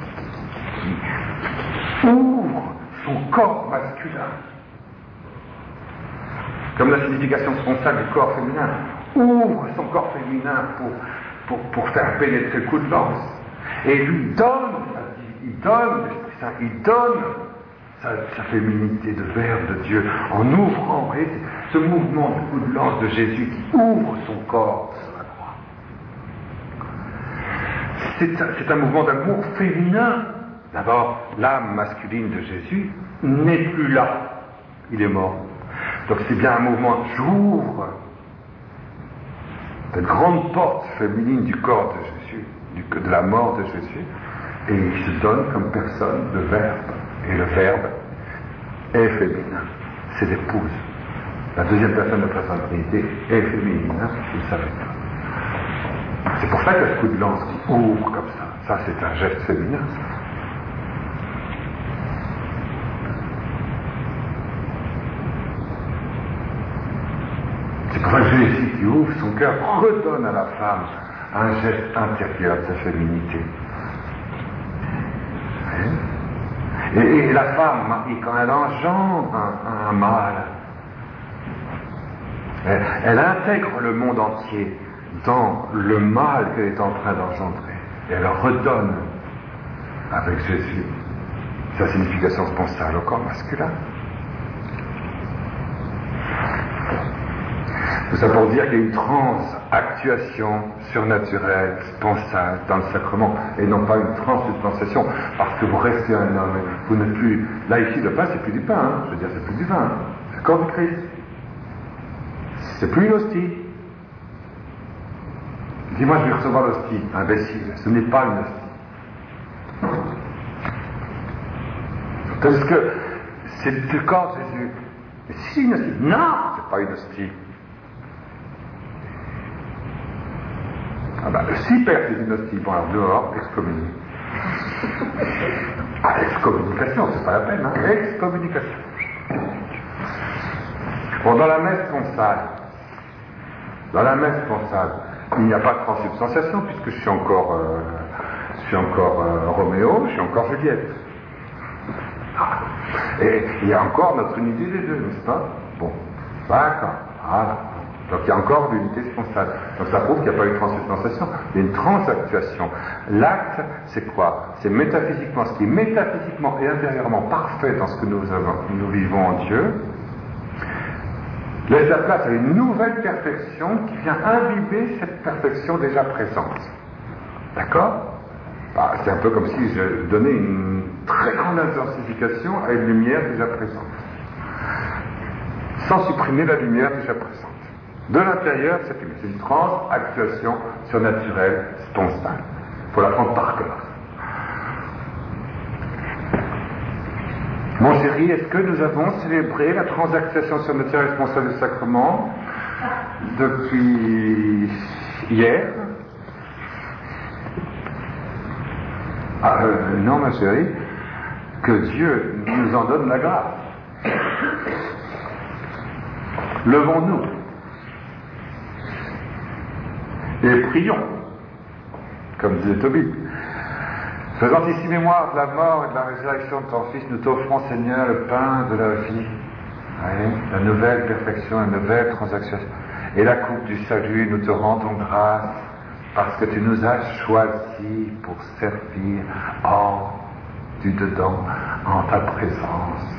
qui ouvre son corps masculin. Comme la signification sponsale du corps féminin, ouvre son corps féminin pour, pour, pour faire pénétrer le coup de lance. Et lui donne, il donne l'Esprit Saint, il donne sa, sa féminité de Verbe de Dieu en ouvrant, vous voyez, ce mouvement de coup de lance de Jésus qui ouvre son corps sur la croix. C'est, c'est un mouvement d'amour féminin. D'abord, l'âme masculine de Jésus n'est plus là. Il est mort. Donc c'est bien un mouvement, j'ouvre cette grande porte féminine du corps de Jésus, du, de la mort de Jésus, et il se donne comme personne de Verbe. Et le Verbe est féminin, c'est l'épouse. La deuxième personne de la Sainte Trinité est féminine, hein, vous le savez. C'est pour ça qu'il y a ce coup de lance qui ouvre comme ça. Ça, c'est un geste féminin. C'est pour ça que Jésus qui ouvre son cœur redonne à la femme un geste intérieur de sa féminité. Et, et la femme, Marie, quand elle engendre un, un mâle, elle, elle intègre le monde entier dans le mal qu'elle est en train d'engendrer. Et elle redonne avec Jésus sa signification sponsale au corps masculin. Tout ça pour dire qu'il y a une transactuation surnaturelle, sponsale dans le sacrement, et non pas une transsubstantiation, parce que vous restez un homme, vous n'êtes plus... Là, ici, le pain, c'est plus du pain, hein. Je veux dire, c'est plus du vin, hein. C'est le corps du Christ. C'est plus une hostie. Dis-moi, je vais recevoir l'hostie, imbécile. Ce n'est pas une hostie. Parce que c'est le corps de Jésus. Mais si c'est une hostie, non, c'est pas une hostie. Ah ben, si perd c'est une hostie, bon alors dehors, excommunié. Ah, excommunication, c'est pas la peine, hein. Excommunication. Bon, dans la messe sponsale, dans la messe sponsale, il n'y a pas de transsubstantiation, puisque je suis encore, euh, je suis encore euh, Roméo, je suis encore Juliette. Ah. Et il y a encore notre unité des deux, n'est-ce pas? Bon, d'accord. Voilà. Donc il y a encore l'unité sponsale. Donc ça prouve qu'il n'y a pas eu de transsubstantiation, il y a une transactuation. L'acte, c'est quoi? C'est métaphysiquement, ce qui est métaphysiquement et intérieurement parfait dans ce que nous, avons, nous vivons en Dieu, laisse la place à une nouvelle perfection qui vient imbiber cette perfection déjà présente. D'accord? Bah, c'est un peu comme si je donnais une très grande intensification à une lumière déjà présente, sans supprimer la lumière déjà présente. De l'intérieur, c'est une, une transactuation surnaturelle, spontane. Il faut la prendre par cœur. Mon chéri, est-ce que nous avons célébré la transactuation surnaturelle spontane du sacrement depuis hier? Ah, euh, non, ma chérie, que Dieu nous en donne la grâce. Levons-nous et prions, comme disait Tobit. Faisant ici mémoire de la mort et de la résurrection de ton Fils, nous t'offrons, Seigneur, le pain de la vie, oui, la nouvelle perfection, la nouvelle transaction, et la coupe du salut. Nous te rendons grâce parce que tu nous as choisis pour servir hors du dedans, en ta présence.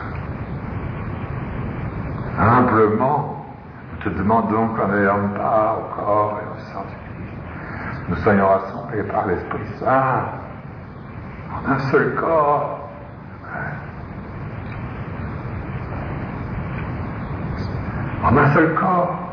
Humblement, nous te demandons qu'en ayant part au corps et au sang du Christ, nous soyons rassemblés par l'Esprit Saint en un seul corps. En un seul corps.